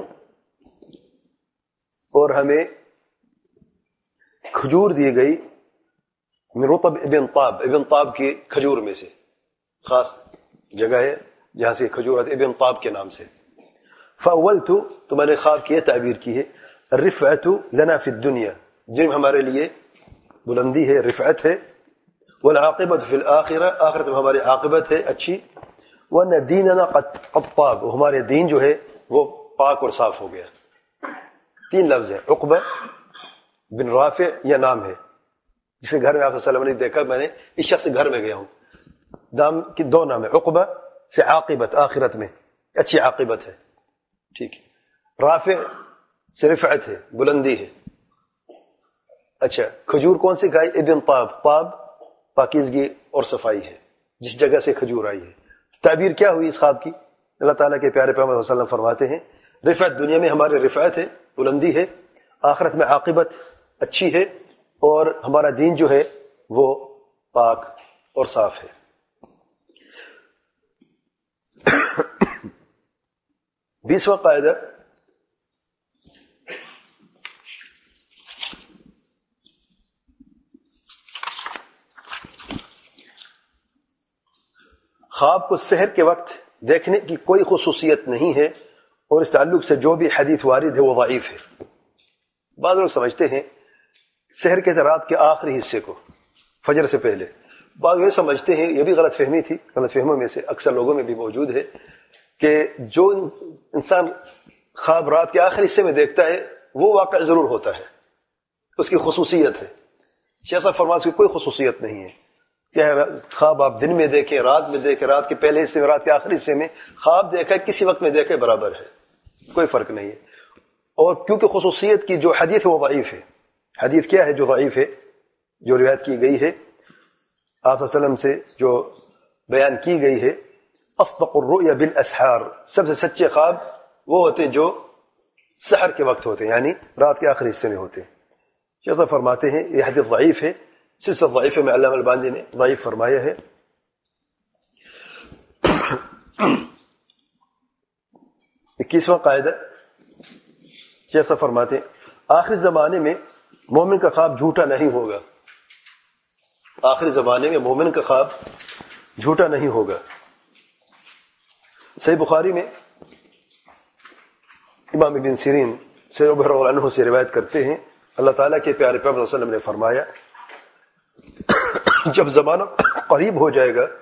اور ہمیں کھجور دی گئی من رطب ابن طاب، ابن طاب کی کھجور میں سے، خاص جگہ ہے جہاں سے کھجور آتی، ابن طاب کے نام سے۔ فاولت، تو میں نے خواب کی تعبیر کی ہے، الرفعت لنا فی الدنیا، جن ہمارے لیے بلندی ہے، رفعت ہے، والعاقبت فی الآخرہ، آخرت میں ہماری عاقبت ہے اچھی، وَأَنَّ دِينَنَا قَدْ طَابَ، ہمارے دین جو ہے وہ پاک اور صاف ہو گیا۔ تین لفظ ہے، عقبہ بن رافع یہ نام ہے جس کے گھر میں آپ صلی اللہ علیہ وسلم نے دیکھا، میں نے اس شخص کے گھر میں گیا ہوں، نام کی دو نام ہے، عقبہ سے عاقبت، آخرت میں اچھی عاقبت ہے، ٹھیک ہے، رافع سے رفعت ہے، بلندی ہے۔ اچھا، کھجور کون سی کھائی؟ ابن طاب، طاب پاکیزگی اور صفائی ہے، جس جگہ سے کھجور آئی ہے۔ تعبیر کیا ہوئی اس خواب کی؟ اللہ تعالیٰ کے پیارے پیغمبر صلی اللہ علیہ وسلم فرماتے ہیں رفعت دنیا میں ہمارے رفعت ہے، بلندی ہے، آخرت میں عاقبت اچھی ہے، اور ہمارا دین جو ہے وہ پاک اور صاف ہے۔ بیسواں قاعدہ، خواب کو سحر کے وقت دیکھنے کی کوئی خصوصیت نہیں ہے، اور اس تعلق سے جو بھی حدیث وارد ہے وہ ضعیف ہے۔ بعض لوگ سمجھتے ہیں سحر کے رات کے آخری حصے کو، فجر سے پہلے، بعض یہ سمجھتے ہیں، یہ بھی غلط فہمی تھی، غلط فہموں میں سے اکثر لوگوں میں بھی موجود ہے، کہ جو انسان خواب رات کے آخری حصے میں دیکھتا ہے وہ واقع ضرور ہوتا ہے، اس کی خصوصیت ہے۔ شیخ صاحب فرماتے ہیں کوئی خصوصیت نہیں ہے کہ خواب آپ دن میں دیکھیں، رات میں دیکھیں، رات کے پہلے حصے میں، رات کے آخری حصے میں، خواب دیکھا کسی وقت میں دیکھے برابر ہے، کوئی فرق نہیں ہے۔ اور کیونکہ خصوصیت کی جو حدیث ہے وہ ضعیف ہے۔ حدیث کیا ہے جو ضعیف ہے؟ جو روایت کی گئی ہے آپ صلی اللہ علیہ وسلم سے، جو بیان کی گئی ہے، اصدق الرؤیا بالاسحار، سب سے سچے خواب وہ ہوتے ہیں جو سحر کے وقت ہوتے ہیں، یعنی رات کے آخری حصے میں ہوتے ہیں۔ شیخ صاحب فرماتے ہیں یہ حدیث ضعیف ہے، سلسلہ ضعیف میں علامہ البانی نے ضعیف فرمایا ہے۔ اکیسواں قاعدہ، شیخ صاحب فرماتے ہیں آخری زمانے میں مومن کا خواب جھوٹا نہیں ہوگا۔ آخری زمانے میں مومن کا خواب جھوٹا نہیں ہوگا۔ صحیح بخاری میں امام ابن سیرین سے ابو ہریرہ عنہ سے روایت کرتے ہیں اللہ تعالیٰ کے پیارے پیغمبر صلی اللہ علیہ وسلم نے فرمایا جب زمانہ قریب ہو جائے گا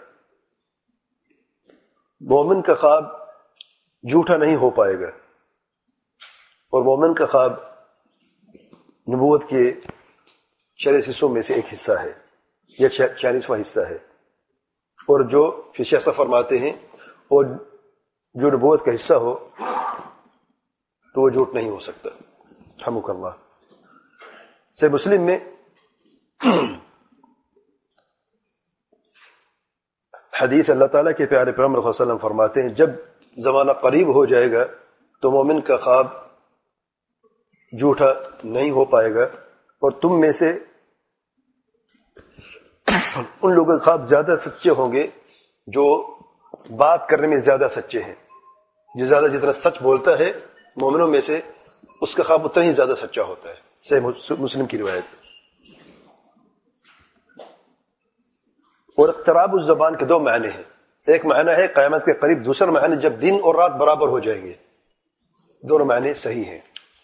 مومن کا خواب جھوٹا نہیں ہو پائے گا، اور مومن کا خواب نبوت کے چالیس حصوں میں سے ایک حصہ ہے، یا چالیسواں حصہ ہے، اور جو پھر شیخ صاحب فرماتے ہیں اور جو نبوت کا حصہ ہو تو وہ جھوٹ نہیں ہو سکتا۔ رحمک اللہ۔ صحیح مسلم میں حدیث اللہ تعالیٰ کے پیارے پیغمبر صلی اللہ علیہ وسلم فرماتے ہیں جب زمانہ قریب ہو جائے گا تو مومن کا خواب جھوٹا نہیں ہو پائے گا، اور تم میں سے ان لوگوں کے خواب زیادہ سچے ہوں گے جو بات کرنے میں زیادہ سچے ہیں۔ جو زیادہ جتنا سچ بولتا ہے مومنوں میں سے اس کا خواب اتنا ہی زیادہ سچا ہوتا ہے۔ صحیح مسلم کی روایت۔ اور اقتراب الزبان کے دو معنی ہیں، ایک معنی ہے قیامت کے قریب، دوسرا معنی جب دن اور رات برابر ہو جائیں گے۔ دونوں معنی صحیح ہیں۔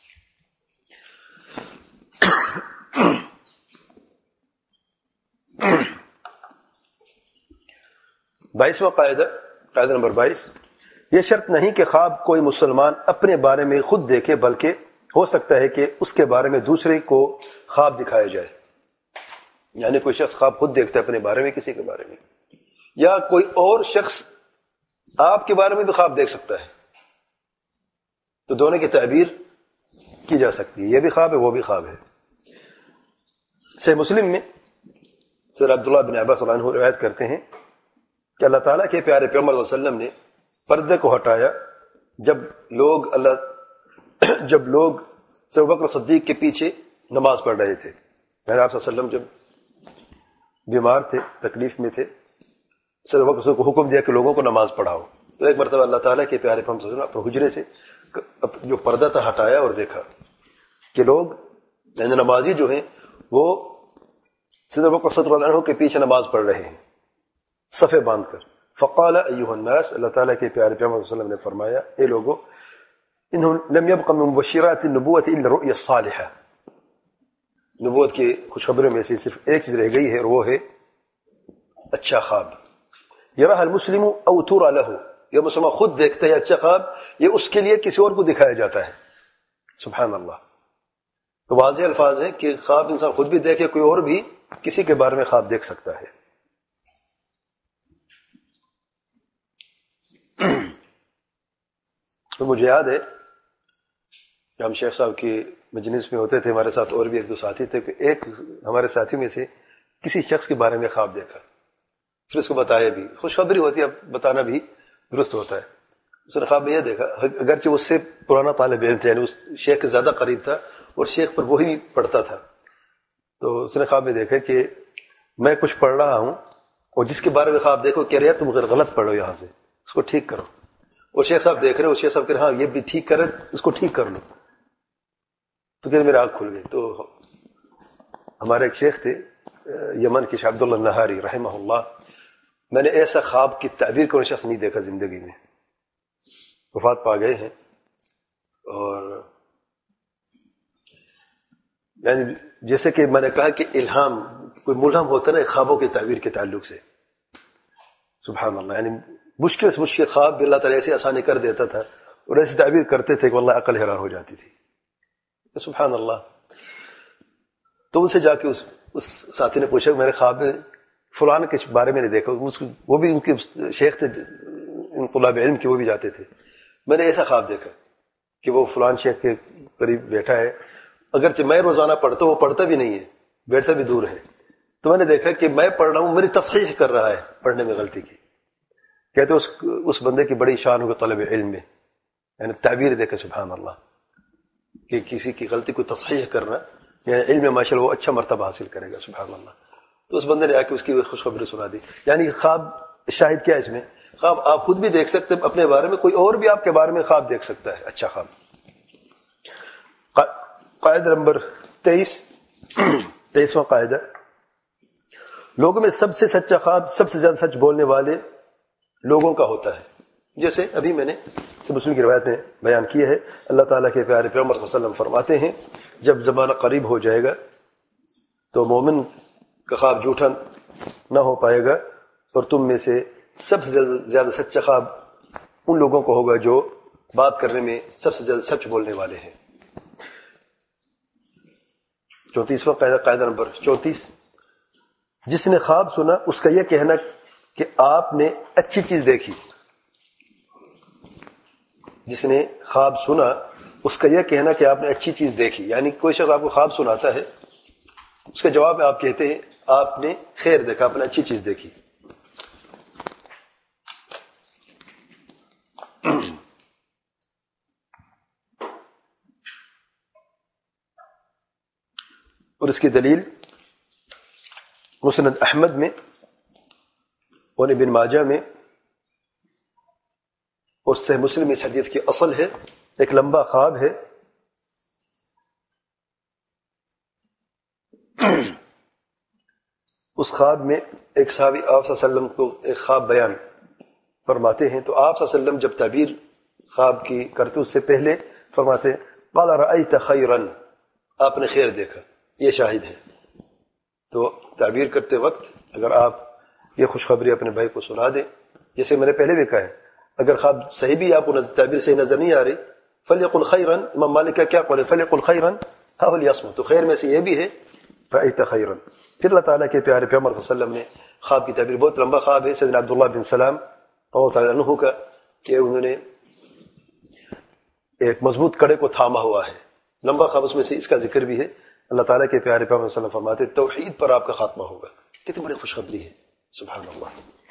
بائیسواں قاعدہ، قاعدہ نمبر بائیس، یہ شرط نہیں کہ خواب کوئی مسلمان اپنے بارے میں خود دیکھے، بلکہ ہو سکتا ہے کہ اس کے بارے میں دوسرے کو خواب دکھایا جائے۔ یعنی کوئی شخص خواب خود دیکھتا ہے اپنے بارے میں، کسی کے بارے میں، یا کوئی اور شخص آپ کے بارے میں بھی خواب دیکھ سکتا ہے، تو دونوں کی تعبیر کی جا سکتی ہے، یہ بھی خواب ہے وہ بھی خواب ہے۔ صحیح مسلم میں سر عبداللہ بن عباس رضی اللہ عنہ روایت کرتے ہیں کہ اللہ تعالیٰ کے پیارے پیغمبر صلی اللہ علیہ وسلم نے پردے کو ہٹایا جب لوگ اللہ جب لوگ سر ابوبکر صدیق کے پیچھے نماز پڑھ رہے تھے، یعنی آپ صلی اللہ علیہ وسلم جب بیمار تھے، تکلیف میں تھے، سر ابوبکر کو حکم دیا کہ لوگوں کو نماز پڑھاؤ، تو ایک مرتبہ اللہ تعالیٰ کے پیارے پیغمبر صلی اللہ علیہ وسلم اپنے حجرے سے جو پردہ تھا ہٹایا اور دیکھا کہ لوگ یعنی نمازی جو ہیں وہ سر ابوبکر صلی اللہ عنہ کے پیچھے نماز پڑھ رہے ہیں صفے باندھ کر۔ فقال ایھا الناس، اللہ تعالیٰ کے پیارے پیغمبر صلی اللہ علیہ وسلم نے فرمایا اے لوگو، انہم لم يبق من مبشرات النبوۃ الا الرؤیا الصالحہ، نبوت کی خوشخبری میں سے صرف ایک چیز رہ گئی ہے اور وہ ہے اچھا خواب۔ یراہ المسلم او ترى له، یہ مسلمان خود دیکھتا ہے اچھا خواب، یہ اس کے لیے کسی اور کو دکھایا جاتا ہے۔ سبحان اللہ۔ تو واضح الفاظ ہے کہ خواب انسان خود بھی دیکھے، کوئی اور بھی کسی کے بارے میں خواب دیکھ سکتا ہے۔ تو مجھے یاد ہے کہ ہم شیخ صاحب کی مجلس میں ہوتے تھے، ہمارے ساتھ اور بھی ایک دو ساتھی تھے، کہ ایک ہمارے ساتھیوں میں سے کسی شخص کے بارے میں خواب دیکھا، پھر اس کو بتایا بھی. خوشخبری ہوتی ہے, بتانا بھی درست ہوتا ہے. اس نے خواب میں یہ دیکھا, اگرچہ اس سے پرانا طالب علم تھا, یعنی اس شیخ کے زیادہ قریب تھا اور شیخ پر وہی پڑھتا تھا, تو اس نے خواب میں دیکھا کہ میں کچھ پڑھ رہا ہوں اور جس کے بارے میں خواب دیکھو کہہ رہے تم غلط پڑھو, یہاں سے اس کو ٹھیک کرو. اور شیخ صاحب دیکھ رہے, اور شیخ صاحب کہہ رہے ہاں یہ بھی ٹھیک کرے, اس کو ٹھیک کر لو. تو کہ میرے آنکھ کھل گئی. تو ہمارے ایک شیخ تھے یمن کے, شیخ عبداللہ النہاری رحمہ اللہ, میں نے ایسا خواب کی تعبیر کوئی شخص نہیں دیکھا زندگی میں. وفات پا گئے ہیں. اور یعنی جیسے کہ میں نے کہا کہ الہام, کوئی ملہم ہوتا ہے نا خوابوں کی تعبیر کے تعلق سے, سبحان اللہ, یعنی مشکل سے مشکل خواب بھی اللہ تعالیٰ ایسے آسانی کر دیتا تھا اور ایسی تعبیر کرتے تھے کہ واللہ عقل حیران ہو جاتی تھی. سبحان اللہ. تو ان سے جا کے اس اس ساتھی نے پوچھا کہ میرے خواب میں فلان کے بارے میں نہیں دیکھا. وہ بھی ان کے شیخ تھے, ان طلاب علم کے, وہ بھی جاتے تھے. میں نے ایسا خواب دیکھا کہ وہ فلان شیخ کے قریب بیٹھا ہے, اگرچہ میں روزانہ پڑھتا ہوں, وہ پڑھتا بھی نہیں ہے, بیٹھتا بھی دور ہے. تو میں نے دیکھا کہ میں پڑھ رہا ہوں, میری تصحیح کر رہا ہے پڑھنے میں غلطی کی. کہتے اس اس بندے کی بڑی شان ہوگی طلب علم میں, یعنی تعبیر دیکھا سبحان اللہ, کہ کسی کی غلطی کو تصحیح کرنا, یعنی علم میں ماشاء اللہ وہ اچھا مرتبہ حاصل کرے گا, سبحان اللہ. تو اس بندے نے آ کے اس کی خوشخبری سنا دی. یعنی خواب شاہد کیا اس میں, خواب آپ خود بھی دیکھ سکتے اپنے بارے میں, کوئی اور بھی آپ کے بارے میں خواب دیکھ سکتا ہے, اچھا خواب. قاعدہ نمبر تیئیس تیئیسواں قاعدہ, لوگوں میں سب سے سچا خواب سب سے زیادہ سچ بولنے والے لوگوں کا ہوتا ہے. جیسے ابھی میں نے مسلم کی روایت میں بیان کیا ہے, اللہ تعالیٰ کے پیارے پیغمبر صلی اللہ علیہ وسلم فرماتے ہیں جب زمانہ قریب ہو جائے گا تو مومن کا خواب جھوٹا نہ ہو پائے گا, اور تم میں سے سب سے زیادہ سچا خواب ان لوگوں کو ہوگا جو بات کرنے میں سب سے زیادہ سچ بولنے والے ہیں. چونتیسواں قاعدہ, قاعدہ نمبر چونتیس, جس نے خواب سنا اس کا یہ کہنا کہ آپ نے اچھی چیز دیکھی. جس نے خواب سنا اس کا یہ کہنا کہ آپ نے اچھی چیز دیکھی. یعنی کوئی شخص آپ کو خواب سناتا ہے, اس کے جواب میں آپ کہتے ہیں آپ نے خیر دیکھا, آپ نے اچھی چیز دیکھی. اور اس کی دلیل مسند احمد میں اور ابن ماجہ میں اور صحیح مسلم اس حدیث کی اصل ہے. ایک لمبا خواب ہے, اس خواب میں ایک صحابی آپ صلی اللہ علیہ وسلم کو ایک خواب بیان فرماتے ہیں, تو آپ صلی اللہ علیہ وسلم جب تعبیر خواب کی کرتے اس سے پہلے فرماتے قال رأیت خیرا, آپ نے خیر دیکھا. یہ شاہد ہے. تو تعبیر کرتے وقت اگر آپ یہ خوشخبری اپنے بھائی کو سنا دیں, جیسے میں نے پہلے بھی کہا ہے, اگر خواب صحیح بھی آپ کو تعبیر صحیح نظر نہیں آ رہی, فلیقل خیرا, امام مالک کا کیا قول ہے, فلیقل خیرا او لیصمت, تو خیر میں سے یہ بھی ہے رأیت خیرا. پھر اللہ تعالیٰ کے پیارے پیغمبر صلی اللہ علیہ وسلم نے خواب کی تعبیر, بہت لمبا خواب ہے سیدنا عبداللہ بن سلام رضی اللہ عنہ کا, کہ انہوں نے ایک مضبوط کڑے کو تھاما ہوا ہے. لمبا خواب, اس میں سے اس کا ذکر بھی ہے. اللہ تعالیٰ کے پیارے پیغمبر صلی اللہ علیہ وسلم فرماتے توحید پر آپ کا خاتمہ ہوگا. کتنی بڑی خوشخبری ہے, سبحان اللہ.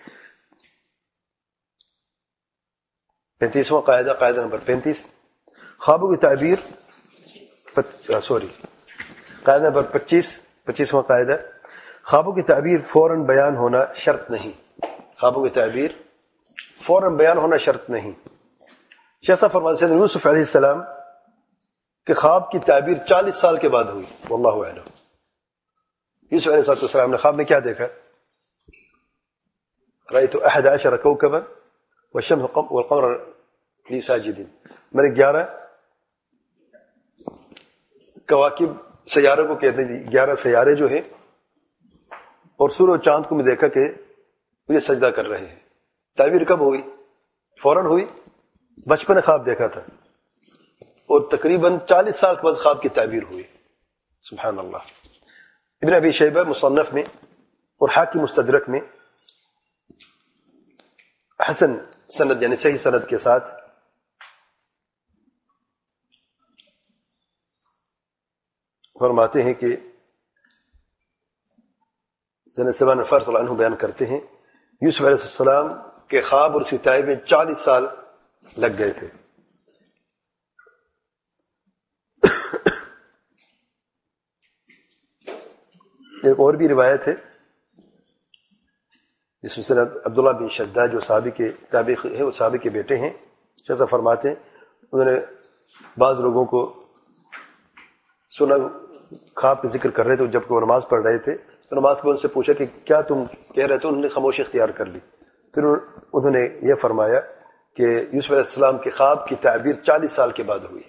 پینتیسواں قاعدہ, قاعدہ نمبر پینتیس, خوابوں کی تعبیر پت... سوری قاعدہ نمبر پچیس پچیسواں قاعدہ, خوابوں کی تعبیر فوراً بیان ہونا شرط نہیں. خوابوں کی تعبیر فوراً بیان ہونا شرط نہیں. شیخ صاحب فرماتے ہیں یوسف علیہ السلام کہ خواب کی تعبیر چالیس سال کے بعد ہوئی, واللہ اعلم. یوسف علیہ السلام نے خواب میں کیا دیکھا, رأیت احد عشر کوكبا والشمس والقمر لی ساجدین, میں نے گیارہ کواکب سیاروں کو کہتے ہیں, گیارہ سیارے جو ہیں, اور سورج و چاند کو میں دیکھا کہ مجھے سجدہ کر رہے ہیں. تعبیر کب ہوئی, فوراً ہوئی, بچپن خواب دیکھا تھا, اور تقریباً چالیس سال کے بعد خواب کی تعبیر ہوئی. سبحان اللہ. ابن ابی شیبہ مصنف میں اور حاکم مستدرک میں حسن سند یعنی صحیح سند کے ساتھ فرماتے ہیں کہ سنہ سبان فرض اللہ عنہ بیان کرتے ہیں یوسف علیہ السلام کے خواب اور اسی تعبیر میں چالیس سال لگ گئے تھے. ایک اور بھی روایت ہے جس میں سند عبداللہ بن شداد جو صحابی کے تابعی ہے، وہ صحابی کے بیٹے ہیں، جیسا فرماتے ہیں انہوں نے بعض لوگوں کو سنا خواب کا ذکر کر رہے تھے جب کہ وہ نماز پڑھ رہے تھے، تو نماز کے ان سے پوچھا کہ کیا تم کہہ رہے تھے، انہوں نے خاموشی اختیار کر لی. پھر انہوں نے یہ فرمایا کہ یوسف علیہ السلام کے خواب کی تعبیر چالیس سال کے بعد ہوئی.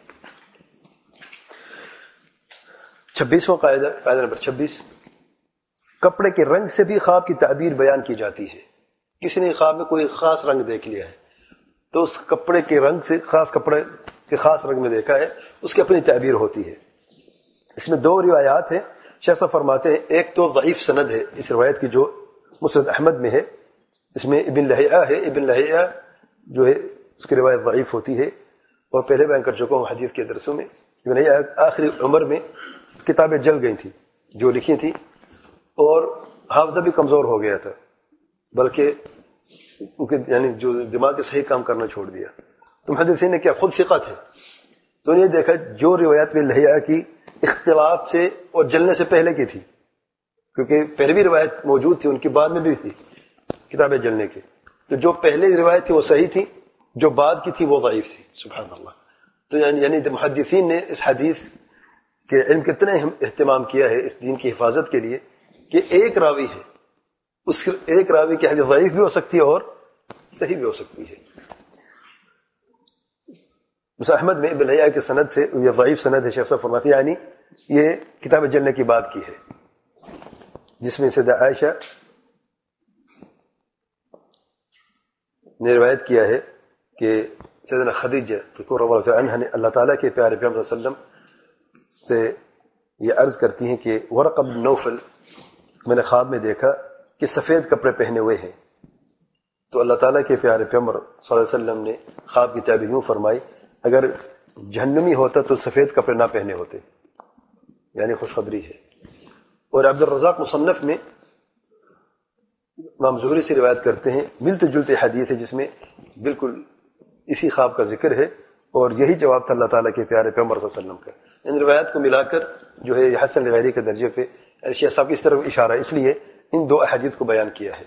چھبیسواں قاعدہ، قاعدہ نمبر چھبیس، کپڑے کے رنگ سے بھی خواب کی تعبیر بیان کی جاتی ہے. کسی نے خواب میں کوئی خاص رنگ دیکھ لیا ہے تو اس کپڑے کے رنگ سے، خاص کپڑے کے خاص رنگ میں دیکھا ہے، اس کی اپنی تعبیر ہوتی ہے. اس میں دو روایات ہیں. شیخ صاحب فرماتے ہیں ایک تو ضعیف سند ہے اس روایت کی جو مسند احمد میں ہے، اس میں ابن لہیعہ ہے. ابن لہیعہ جو ہے اس کی روایت ضعیف ہوتی ہے، اور پہلے بیان کر چکا ہوں حدیث کے درسوں میں. ابن لہیعہ آخری عمر میں کتابیں جل گئی تھیں جو لکھی تھی، اور حافظہ بھی کمزور ہو گیا تھا، بلکہ یعنی جو دماغ کے صحیح کام کرنا چھوڑ دیا. تو محدثین نے کیا، خود ثقہ تھے، تو انہیں دیکھا جو روایت میں لہیعہ کی اختلاط سے اور جلنے سے پہلے کی تھی، کیونکہ پہلے بھی روایت موجود تھی ان کی، بعد میں بھی تھی کتابیں جلنے کی، تو جو پہلے روایت تھی وہ صحیح تھی، جو بعد کی تھی وہ ضعیف تھی. سبحان اللہ. تو یعنی یعنی محدثین نے اس حدیث کے علم کتنے اہتمام کیا ہے اس دین کی حفاظت کے لیے کہ ایک راوی ہے، اس ایک راوی کی حدیث ضعیف بھی ہو سکتی ہے اور صحیح بھی ہو سکتی ہے. بس احمد میں ابن لہیعہ کے سند سے یہ ضعیف سند ہے. شیخ صاحب فرماتے ہیں یعنی یہ کتاب جلنے کی بات کی ہے، جس میں سیدہ عائشہ نے روایت کیا ہے کہ سیدنا خدیجہ رضی اللہ عنہا نے اللہ تعالیٰ کے پیارے پیغمبر صلی اللہ علیہ وسلم سے یہ عرض کرتی ہیں کہ ورقہ بن نوفل میں نے خواب میں دیکھا کہ سفید کپڑے پہنے ہوئے ہیں. تو اللہ تعالیٰ کے پیارے پیغمبر صلی اللہ علیہ وسلم نے خواب کی تعبیر یوں فرمائی، اگر جہنمی ہوتا تو سفید کپڑے نہ پہنے ہوتے، یعنی خوشخبری ہے. اور عبد الرزاق مصنف میں امام زہری سے روایت کرتے ہیں، ملتے جلتے حدیث ہے جس میں بالکل اسی خواب کا ذکر ہے، اور یہی جواب تھا اللہ تعالیٰ کے پیارے پیغمبر صلی اللہ علیہ وسلم کا. ان روایات کو ملا کر جو ہے یہ حسن غیری کے درجے پہ شیخ صاحب کی اس طرف اشارہ ہے، اس لیے ان دو احادیث کو بیان کیا ہے.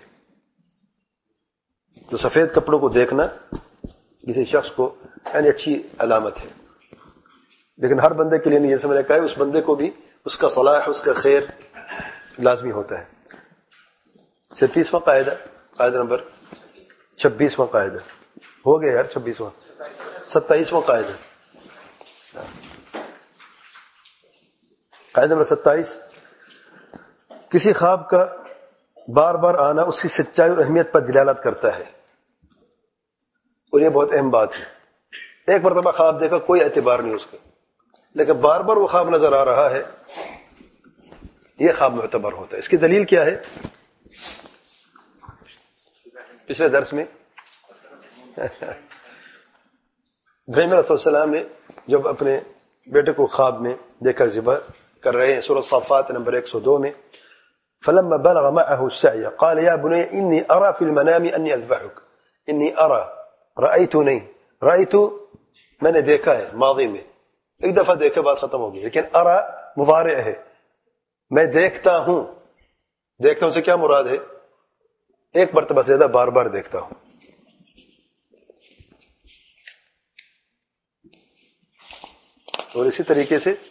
تو سفید کپڑوں کو دیکھنا کسی شخص کو یعنی اچھی علامت ہے، لیکن ہر بندے کے لیے نہیں، جیسے میں نے کہا اس بندے کو بھی اس کا صلاح، اس کا خیر لازمی ہوتا ہے. سینتیسواں قاعدہ، قاعدہ نمبر چھبیسواں قاعدہ ہو گیا یار، چھبیسواں ستائیسواں قاعدہ، قاعدہ نمبر ستائیس، کسی خواب کا بار بار آنا اس کی سچائی اور اہمیت پر دلالت کرتا ہے. اور یہ بہت اہم بات ہے. ایک مرتبہ خواب دیکھا کوئی اعتبار نہیں اس کا، لیکن بار بار وہ خواب نظر آ رہا ہے، یہ خواب معتبر ہوتا ہے. اس کی دلیل کیا ہے؟ پچھلے درس میں ابراہیم علیہ السلام نے جب اپنے بیٹے کو خواب میں دیکھا ذبح کر رہے ہیں، سورۃ صافات نمبر ایک سو دو میں، فلما بلغ معه السعي قال يا بني اني ارى في المنام اني اذبحك اني ارى رأيتني رأيت میں نے دیکھا ہے، ماضی میں ایک دفعہ دیکھا بات ختم ہو گئی، لیکن ارى مضارع ہے، میں دیکھتا ہوں. دیکھتا ہوں سے کیا مراد ہے؟ ایک مرتبہ سے زیادہ بار بار دیکھتا ہوں. اور اسی طریقے سے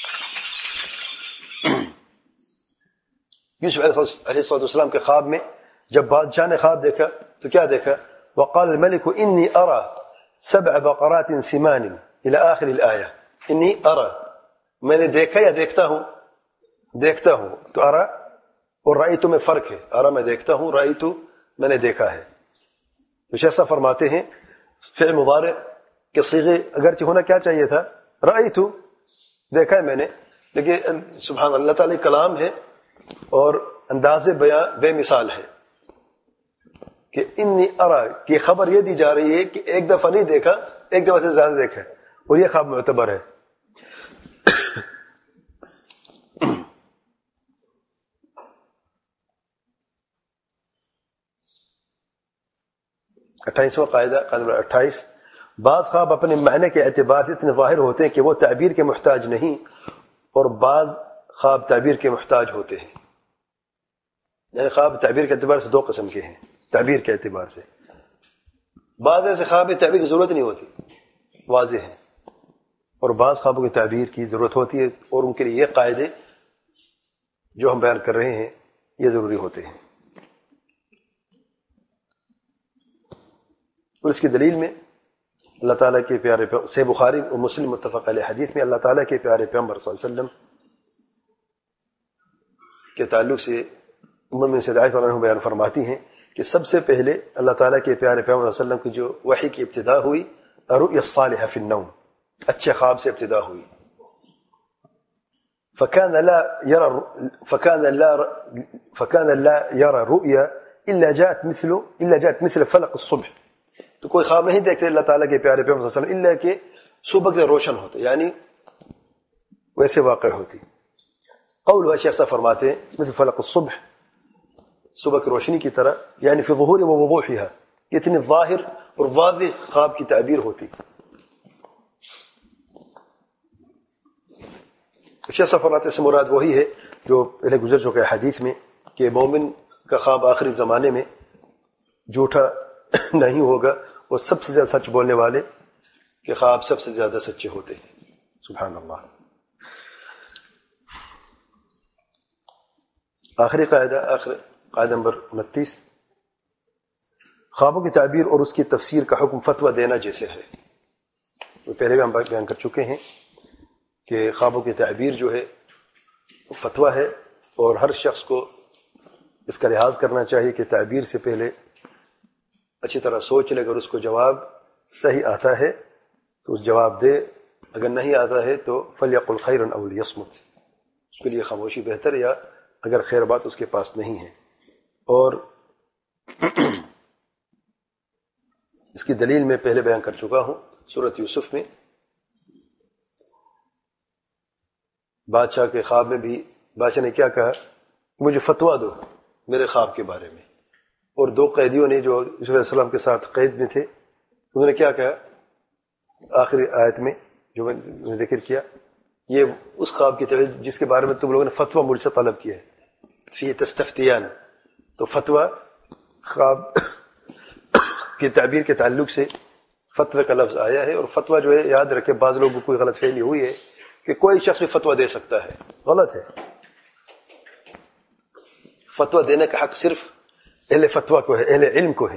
یوسف علیہ السلام کے خواب میں جب بادشاہ نے خواب دیکھا تو کیا دیکھا؟ وقال الملك انی ارى سبع بقرات سمان الى آخر الآیہ. انی ارى میں نے دیکھا یا دیکھتا ہوں؟ دیکھتا ہوں. تو ارى اور رأیتو میں فرق ہے. ارى میں دیکھتا ہوں، رأیتو میں نے دیکھا ہے. تو شیخ صاحب فرماتے ہیں فعل مضارع کے صیغے اگرچہ ہونا کیا چاہیے تھا؟ رأیتو، دیکھا ہے میں نے، لیکن سبحان اللہ تعالی کلام ہے اور انداز بیان بے مثال ہے کہ انی ارى کی خبر یہ دی جا رہی ہے کہ ایک دفعہ نہیں دیکھا، ایک دفعہ سے زیادہ دیکھا ہے، اور یہ خواب معتبر ہے. اٹھائیسواں قاعدہ قاعدہ نمبر اٹھائیس، بعض خواب اپنے معنی کے اعتبار سے اتنے ظاہر ہوتے ہیں کہ وہ تعبیر کے محتاج نہیں، اور بعض خواب تعبیر کے محتاج ہوتے ہیں. یعنی خواب تعبیر کے اعتبار سے دو قسم کے ہیں. تعبیر کے اعتبار سے بعض ایسے خواب میں تعبیر کی ضرورت نہیں ہوتی، واضح ہے، اور بعض خوابوں کی تعبیر کی ضرورت ہوتی ہے، اور ان کے لیے یہ قاعدے جو ہم بیان کر رہے ہیں یہ ضروری ہوتے ہیں. اور اس کی دلیل میں اللہ تعالیٰ کے پیارے صحیح بخاری اور مسلم متفق علیہ حدیث میں اللہ تعالیٰ کے پیارے پیغمبر صلی اللہ علیہ وسلم کے تعلق سے ام من سعد عنہ بیان فرماتی ہیں کہ سب سے پہلے اللہ تعالیٰ کے پیارے پیغمبر صلی اللہ علیہ وسلم کی جو وحی کی ابتدا ہوئی الرؤیا الصالحہ فی النوم، اچھے خواب سے ابتدا ہوئی. فكان لا يرى فكان لا فكان لا يرى رؤيا الا جاءت مثل الا جاءت مثل فلق الصبح. تو کوئی خواب نہیں دیکھتے اللہ تعالیٰ کے پیارے پیغمبر صلی اللہ علیہ وسلم الا کہ صبح سے روشن ہوتے، یعنی ویسے واقع ہوتی. قول و شیخ صاحب فرماتے ہیں مثل فلق الصبح، صبح کی روشنی کی طرح، یعنی فی ظہور و وضوحها، اتنی ظاہر اور واضح خواب کی تعبیر ہوتی. شیخ صاحب فرماتے سے مراد وہی ہے جو پہلے گزر چکا ہے حدیث میں کہ مومن کا خواب آخری زمانے میں جھوٹا نہیں ہوگا، اور سب سے زیادہ سچ بولنے والے کے خواب سب سے زیادہ سچے ہوتے ہیں. سبحان اللہ. آخری قاعدہ آخر قاعدہ نمبر انتیس، خوابوں کی تعبیر اور اس کی تفسیر کا حکم فتویٰ دینا جیسے ہے. پہلے بھی ہم بیان کر چکے ہیں کہ خوابوں کی تعبیر جو ہے فتویٰ ہے، اور ہر شخص کو اس کا لحاظ کرنا چاہیے کہ تعبیر سے پہلے اچھی طرح سوچ لے. اگر اس کو جواب صحیح آتا ہے تو اس جواب دے، اگر نہیں آتا ہے تو فلیقل خیرا او لیصمت، اس کے لیے خاموشی بہتر، یا اگر خیر بات اس کے پاس نہیں ہے. اور اس کی دلیل میں پہلے بیان کر چکا ہوں سورۃ یوسف میں. بادشاہ کے خواب میں بھی بادشاہ نے کیا کہا، مجھے فتویٰ دو میرے خواب کے بارے میں. اور دو قیدیوں نے جو یوسف علیہ السلام کے ساتھ قید میں تھے، انہوں نے کیا کہا آخری آیت میں جو میں نے ذکر کیا، یہ اس خواب کی تعبیر جس کے بارے میں تم لوگوں نے فتویٰ مجھ سے طلب کیا ہے، فی تستفتیان. تو فتویٰ خواب کی تعبیر کے تعلق سے فتوی کا لفظ آیا ہے. اور فتویٰ جو ہے یاد رکھے، بعض لوگوں کو کوئی غلط فہمی ہوئی ہے کہ کوئی شخص بھی فتویٰ دے سکتا ہے. غلط ہے. فتویٰ دینے کا حق صرف اہل فتویٰ کو ہے، اہل علم کو ہے.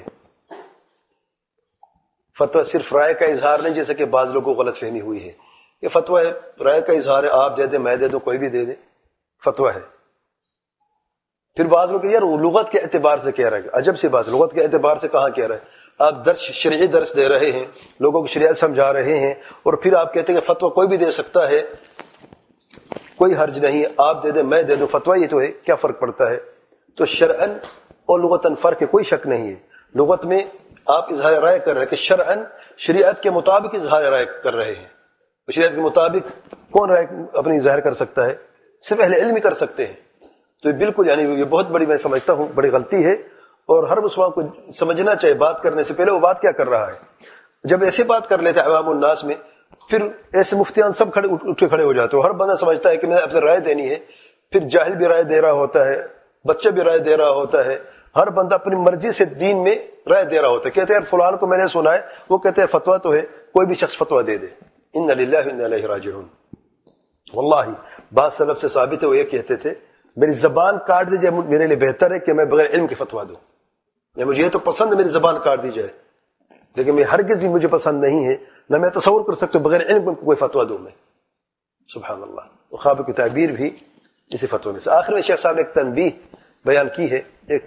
فتویٰ صرف رائے کا اظہار نہیں، جیسے کہ بعض لوگوں کو غلط فہمی ہوئی ہے. یہ فتویٰ ہے، رائے کا اظہار ہے، آپ دے دیں، میں دے دوں، کوئی بھی دے دے، فتویٰ ہے. پھر بعض لوگ یار لغت کے اعتبار سے کہہ رہے ہیں، عجب سی بات، لغت کے اعتبار سے کہاں کہہ رہے ہیں؟ آپ درس شرعی درس دے رہے ہیں، لوگوں کو شریعت سمجھا رہے ہیں، اور پھر آپ کہتے ہیں کہ فتویٰ کوئی بھی دے سکتا ہے، کوئی حرج نہیں، آپ دے دیں میں دے دوں، فتویٰ یہ تو ہے، کیا فرق پڑتا ہے؟ تو شرعاً اور لغتاً فرق ہے، کوئی شک نہیں ہے. لغت میں آپ اظہار رائے کر رہے ہیں کہ شرعاً شریعت کے مطابق اظہار رائے کر رہے ہیں. شریعت کے مطابق کون رائے اپنی ظاہر کر سکتا ہے؟ صرف اہل علم ہی کر سکتے ہیں. تو یہ بالکل یعنی یہ بہت بڑی، میں سمجھتا ہوں بڑی غلطی ہے، اور ہر مسلمان کو سمجھنا چاہیے بات کرنے سے پہلے وہ بات کیا کر رہا ہے. جب ایسے بات کر لیتے عوام الناس میں، پھر ایسے مفتیان سب کھڑے اٹھ کے کھڑے ہو جاتے ہو. ہر بندہ سمجھتا ہے کہ میں اپنی رائے دینی ہے، پھر جاہل بھی رائے دے رہا ہوتا ہے، بچہ بھی رائے دے رہا ہوتا ہے، ہر بندہ اپنی مرضی سے دین میں رائے دے رہا ہوتا ہے. کہتے ہیں فلان کو میں نے سنا ہے، وہ کہتے ہیں فتویٰ تو ہے، کوئی بھی شخص فتویٰ دے دے. ان للہ و انا الیہ راجعون. واللہ بعض سلف سے ثابت ہے، وہ یہ کہتے تھے میری زبان کاٹ دی جائے میرے لیے بہتر ہے کہ میں بغیر علم کے فتویٰ دوں. یا مجھے یہ تو پسند ہے میری زبان کاٹ دی جائے، لیکن میں ہرگز ہی مجھے پسند نہیں ہے، نہ میں تصور کر سکتا ہوں بغیر علم کو کوئی فتویٰ دوں میں. سبحان اللہ. خواب کی تعبیر بھی اسی فتویٰ میں سے. آخر میں شیخ صاحب نے ایک تنبیہ بیان کی ہے، ایک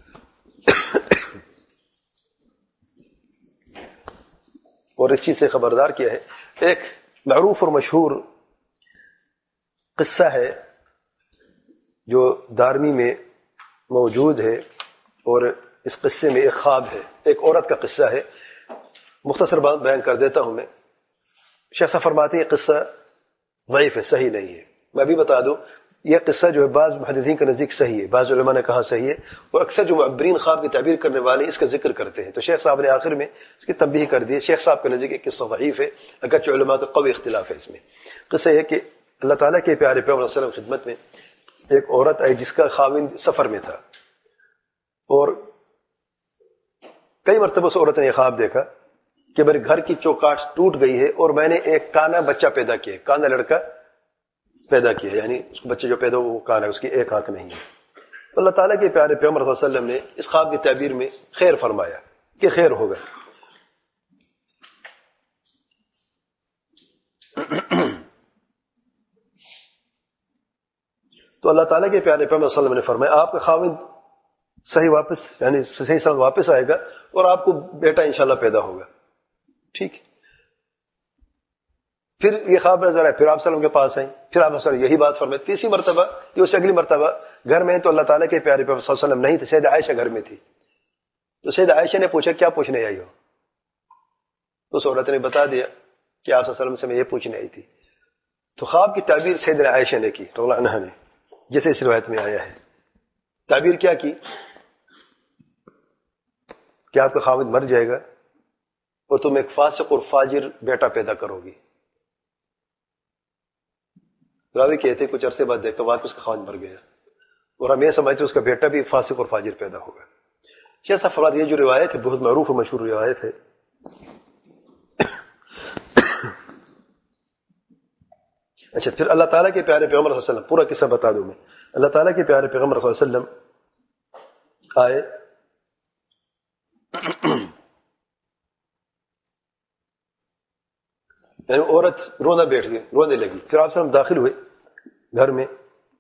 اور اس چیز سے خبردار کیا ہے. ایک معروف اور مشہور قصہ ہے جو دارمی میں موجود ہے، اور اس قصے میں ایک خواب ہے، ایک عورت کا قصہ ہے. مختصر بات بیان کر دیتا ہوں میں. شیخ صاحب فرماتے ہیں یہ قصہ ضعیف ہے، صحیح نہیں ہے. میں بھی بتا دوں یہ قصہ جو ہے بعض محدثین کے نزدیک صحیح ہے، بعض علماء نے کہا صحیح ہے، اور اکثر جو معبرین خواب کی تعبیر کرنے والے اس کا ذکر کرتے ہیں۔ تو شیخ صاحب نے آخر میں اس کی تنبیہ کر دی ہے۔ شیخ صاحب کے نزدیک ایک قصہ ضعیف ہے، اگرچہ علماء کا قوی اختلاف ہے اس میں۔ قصہ یہ کہ اللہ تعالیٰ کے پیارے پیغمبر صلی اللہ علیہ وسلم خدمت میں ایک عورت آئی جس کا خاوند سفر میں تھا، اور کئی مرتبہ اس عورت نے یہ خواب دیکھا کہ میرے گھر کی چوکاٹ ٹوٹ گئی ہے اور میں نے ایک کانا بچہ پیدا کیا، کانا لڑکا پیدا کیا، یعنی اس کو بچے جو پیدا ہو وہ کانا ہے، اس کی ایک آنکھ نہیں ہے۔ تو اللہ تعالیٰ کے پیارے پیغمبر صلی اللہ علیہ وسلم نے اس خواب کی تعبیر میں خیر فرمایا کہ خیر ہوگا۔ تو اللہ تعالیٰ کے پیارے پیغمبر صلی اللہ علیہ وسلم نے فرمایا آپ کا خاوند صحیح واپس یعنی صحیح سلامت واپس آئے گا اور آپ کو بیٹا انشاءاللہ پیدا ہوگا، ٹھیک۔ پھر یہ خواب نظر آئے، پھر آپ صلی اللہ علیہ وسلم کے پاس آئیں، پھر آپ صلی اللہ علیہ وسلم یہی بات فرمائے، تیسری مرتبہ یہ اس سے اگلی مرتبہ گھر میں تو اللہ تعالیٰ کے پیارے پیغمبر صلی اللہ علیہ وسلم نہیں تھے، سیدہ عائشہ گھر میں تھی۔ تو سیدہ عائشہ نے پوچھا کیا پوچھنے آئی ہو؟ تو اس عورت نے بتا دیا کہ آپ صلی اللہ علیہ وسلم سے میں یہ پوچھنے آئی تھی۔ تو خواب کی تعبیر سیدہ عائشہ نے کی رضی اللہ عنہا نے، جیسے اس روایت میں آیا ہے۔ تعبیر کیا کی کہ آپ کا خاوند مر جائے گا اور تم ایک فاسق اور فاجر بیٹا پیدا کرو گی۔ راوی کہتے کچھ عرصے بعد دیکھا بعد اس کا خاوند مر گیا اور ہم یہ سمجھتے اس کا بیٹا بھی فاسق اور فاجر پیدا ہوگا۔ شیخ صاحب فرماتے ہیں یہ جو روایت ہے بہت معروف اور مشہور روایت ہے۔ اچھا، پھر اللہ تعالیٰ کے پیارے پیغمبر صلی اللہ علیہ وسلم، پورا قصہ بتا دوں میں، اللہ تعالیٰ کے پیارے پیغمبر صلی اللہ علیہ وسلم آئے، یعنی عورت رونا بیٹھ گئی، رونے لگی، پھر آپ صلی اللہ علیہ وسلم داخل ہوئے گھر میں،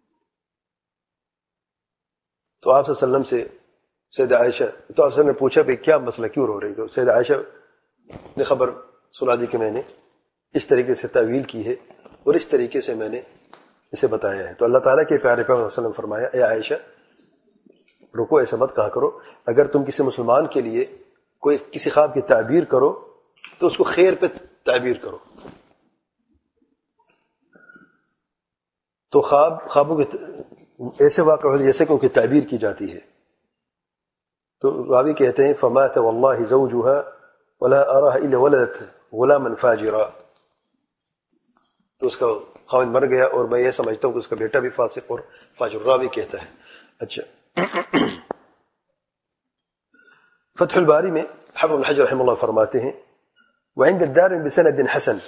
تو آپ صلی اللہ علیہ وسلم سے سیدہ عائشہ، تو آپ صلی اللہ علیہ وسلم نے پوچھا بھئی کیا مسئلہ کیوں رو رہی؟ تو سیدہ عائشہ نے خبر سنا دی کہ میں نے اس طریقے سے تعویل کی ہے اور اس طریقے سے میں نے اسے بتایا ہے۔ تو اللہ تعالیٰ کے پیارے پیغمبر صلی اللہ علیہ وسلم فرمایا اے عائشہ رکو، ایسا مت کہا کرو، اگر تم کسی مسلمان کے لیے کوئی کسی خواب کی تعبیر کرو تو اس کو خیر پہ تعبیر کرو۔ تو خواب خوابوں کے ایسے واقع ہوتے جیسے کہ ان کی تعبیر کی جاتی ہے۔ تو راوی کہتے ہیں فمات واللہ زوجها ولا اراها الا ولدت غلاما فاجرا، تو اس کا خاوند مر گیا اور میں یہ سمجھتا ہوں کہ اس کا بیٹا بھی فاسق اور فاجر، راوی کہتا ہے۔ اچھا، فتح الباری میں حافظ بن حجر رحمہ اللہ فرماتے ہیں وعند الدارمی بسند حسن،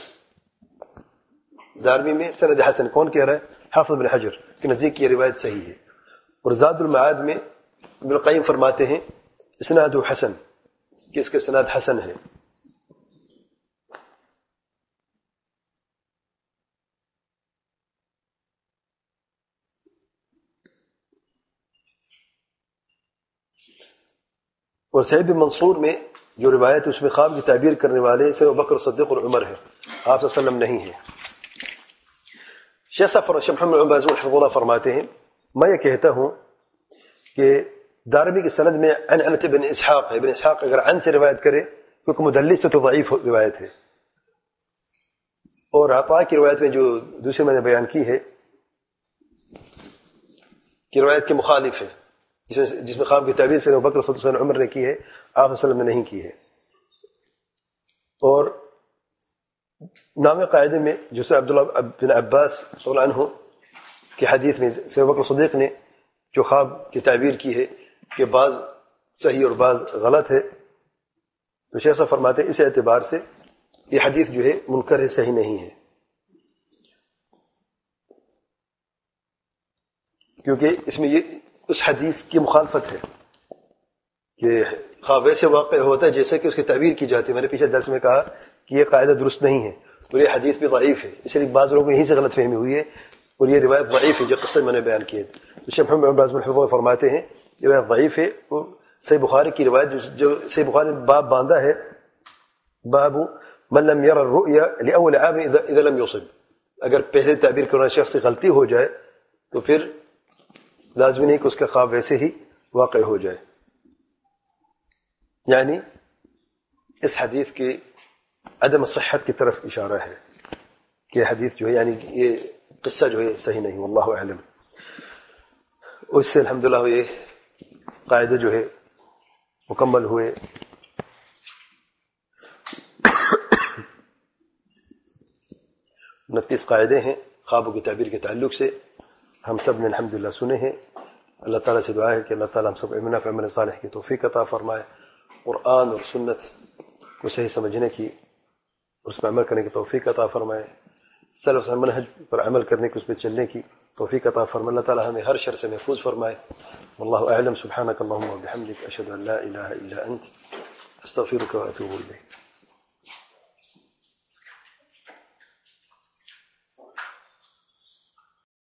دارمی میں سند حسن کون کہہ رہا ہے؟ حافظ بن حجر کے نزدیک یہ روایت صحیح ہے۔ اور زاد المعاد میں ابن القیم فرماتے ہیں اسناد حسن، کہ اس کے سند حسن ہے۔ اور سعید بن منصور میں جو روایت اس میں خواب کی تعبیر کرنے والے سے ابوبکر صدیق اور عمر ہے، آپ صلی اللہ علیہ وسلم نہیں ہے۔ شیخ صاحب محمد بن باز رحمہ اللہ فرماتے ہیں میں یہ کہتا ہوں کہ دارمی کی سند میں عن عنت بن اسحاق ہے، ابن اسحاق اگر عن سے روایت کرے کیونکہ مدلس تو ضعیف روایت ہے، اور عطا کی روایت میں جو دوسری میں نے بیان کی ہے کہ روایت کے مخالف ہے، جس میں جس میں خواب کی تعبیر سے ابوبکر صدیق اور عمر نے کی ہے، آپ صلی اللہ علیہ وسلم نے نہیں کی ہے۔ اور نام قاعدے میں جو سے عبداللہ بن عباس رضی اللہ عنہ کی حدیث میں سے ابوبکر صدیق نے جو خواب کی تعبیر کی ہے کہ بعض صحیح اور بعض غلط ہے، تو شیخ صاحب فرماتے ہیں اس اعتبار سے یہ حدیث جو ہے منکر ہے، صحیح نہیں ہے، کیونکہ اس میں یہ اس حدیث کی مخالفت ہے کہ خواب ویسے واقع ہوتا ہے جیسے کہ اس کی تعبیر کی جاتی ہے۔ میں نے پیچھے درس میں کہا کہ یہ قاعدہ درست نہیں ہے اور یہ حدیث بھی ضعیف ہے، اس لیے بعض لوگوں کو یہیں سے غلط فہمی ہوئی ہے اور یہ روایت ضعیف ہے جو قصے میں نے بیان کیے۔ تو شیخ محمد بن باز رحمہ اللہ فرماتے ہیں یہ روایت ضعیف ہے، اور صحیح بخاری کی روایت جو صحیح بخاری نے باب باندھا ہے، باب من لم ير الرؤيا لاول عام اذا لم يصب، اگر پہلے تعبیر کرنے شخص سے غلطی ہو جائے تو پھر لازمی نہیں کہ اس کا خواب ویسے ہی واقع ہو جائے۔ یعنی اس حدیث کی عدم صحت کی طرف اشارہ ہے کہ حدیث جو ہے یعنی یہ قصہ جو ہے صحیح نہیں، واللہ اعلم۔ اس سے الحمدللہ یہ قاعدے جو ہے مکمل ہوئے. انتیس قاعدے ہیں خوابوں کی تعبیر کے تعلق سے، ہم سب نے الحمدللہ سنے ہیں. اللہ تعالیٰ سے دعا ہے کہ اللہ تعالیٰ ہم سب علم نافع عمل صالح کی توفیق عطا فرمائے، قرآن اور سنت کو صحیح سمجھنے کی، اس پر عمل کرنے کی توفیق عطا فرمائے، سلف منہج پر عمل کرنے کی، اس پہ چلنے کی توفیق عطا فرمائے. اللہ تعالیٰ ہمیں ہر شر سے محفوظ فرمائے. واللہ اعلم. سبحانک اللہم و بحمدک، اشہد ان لا الہ الا انت، استغفرک و اتوب الیک.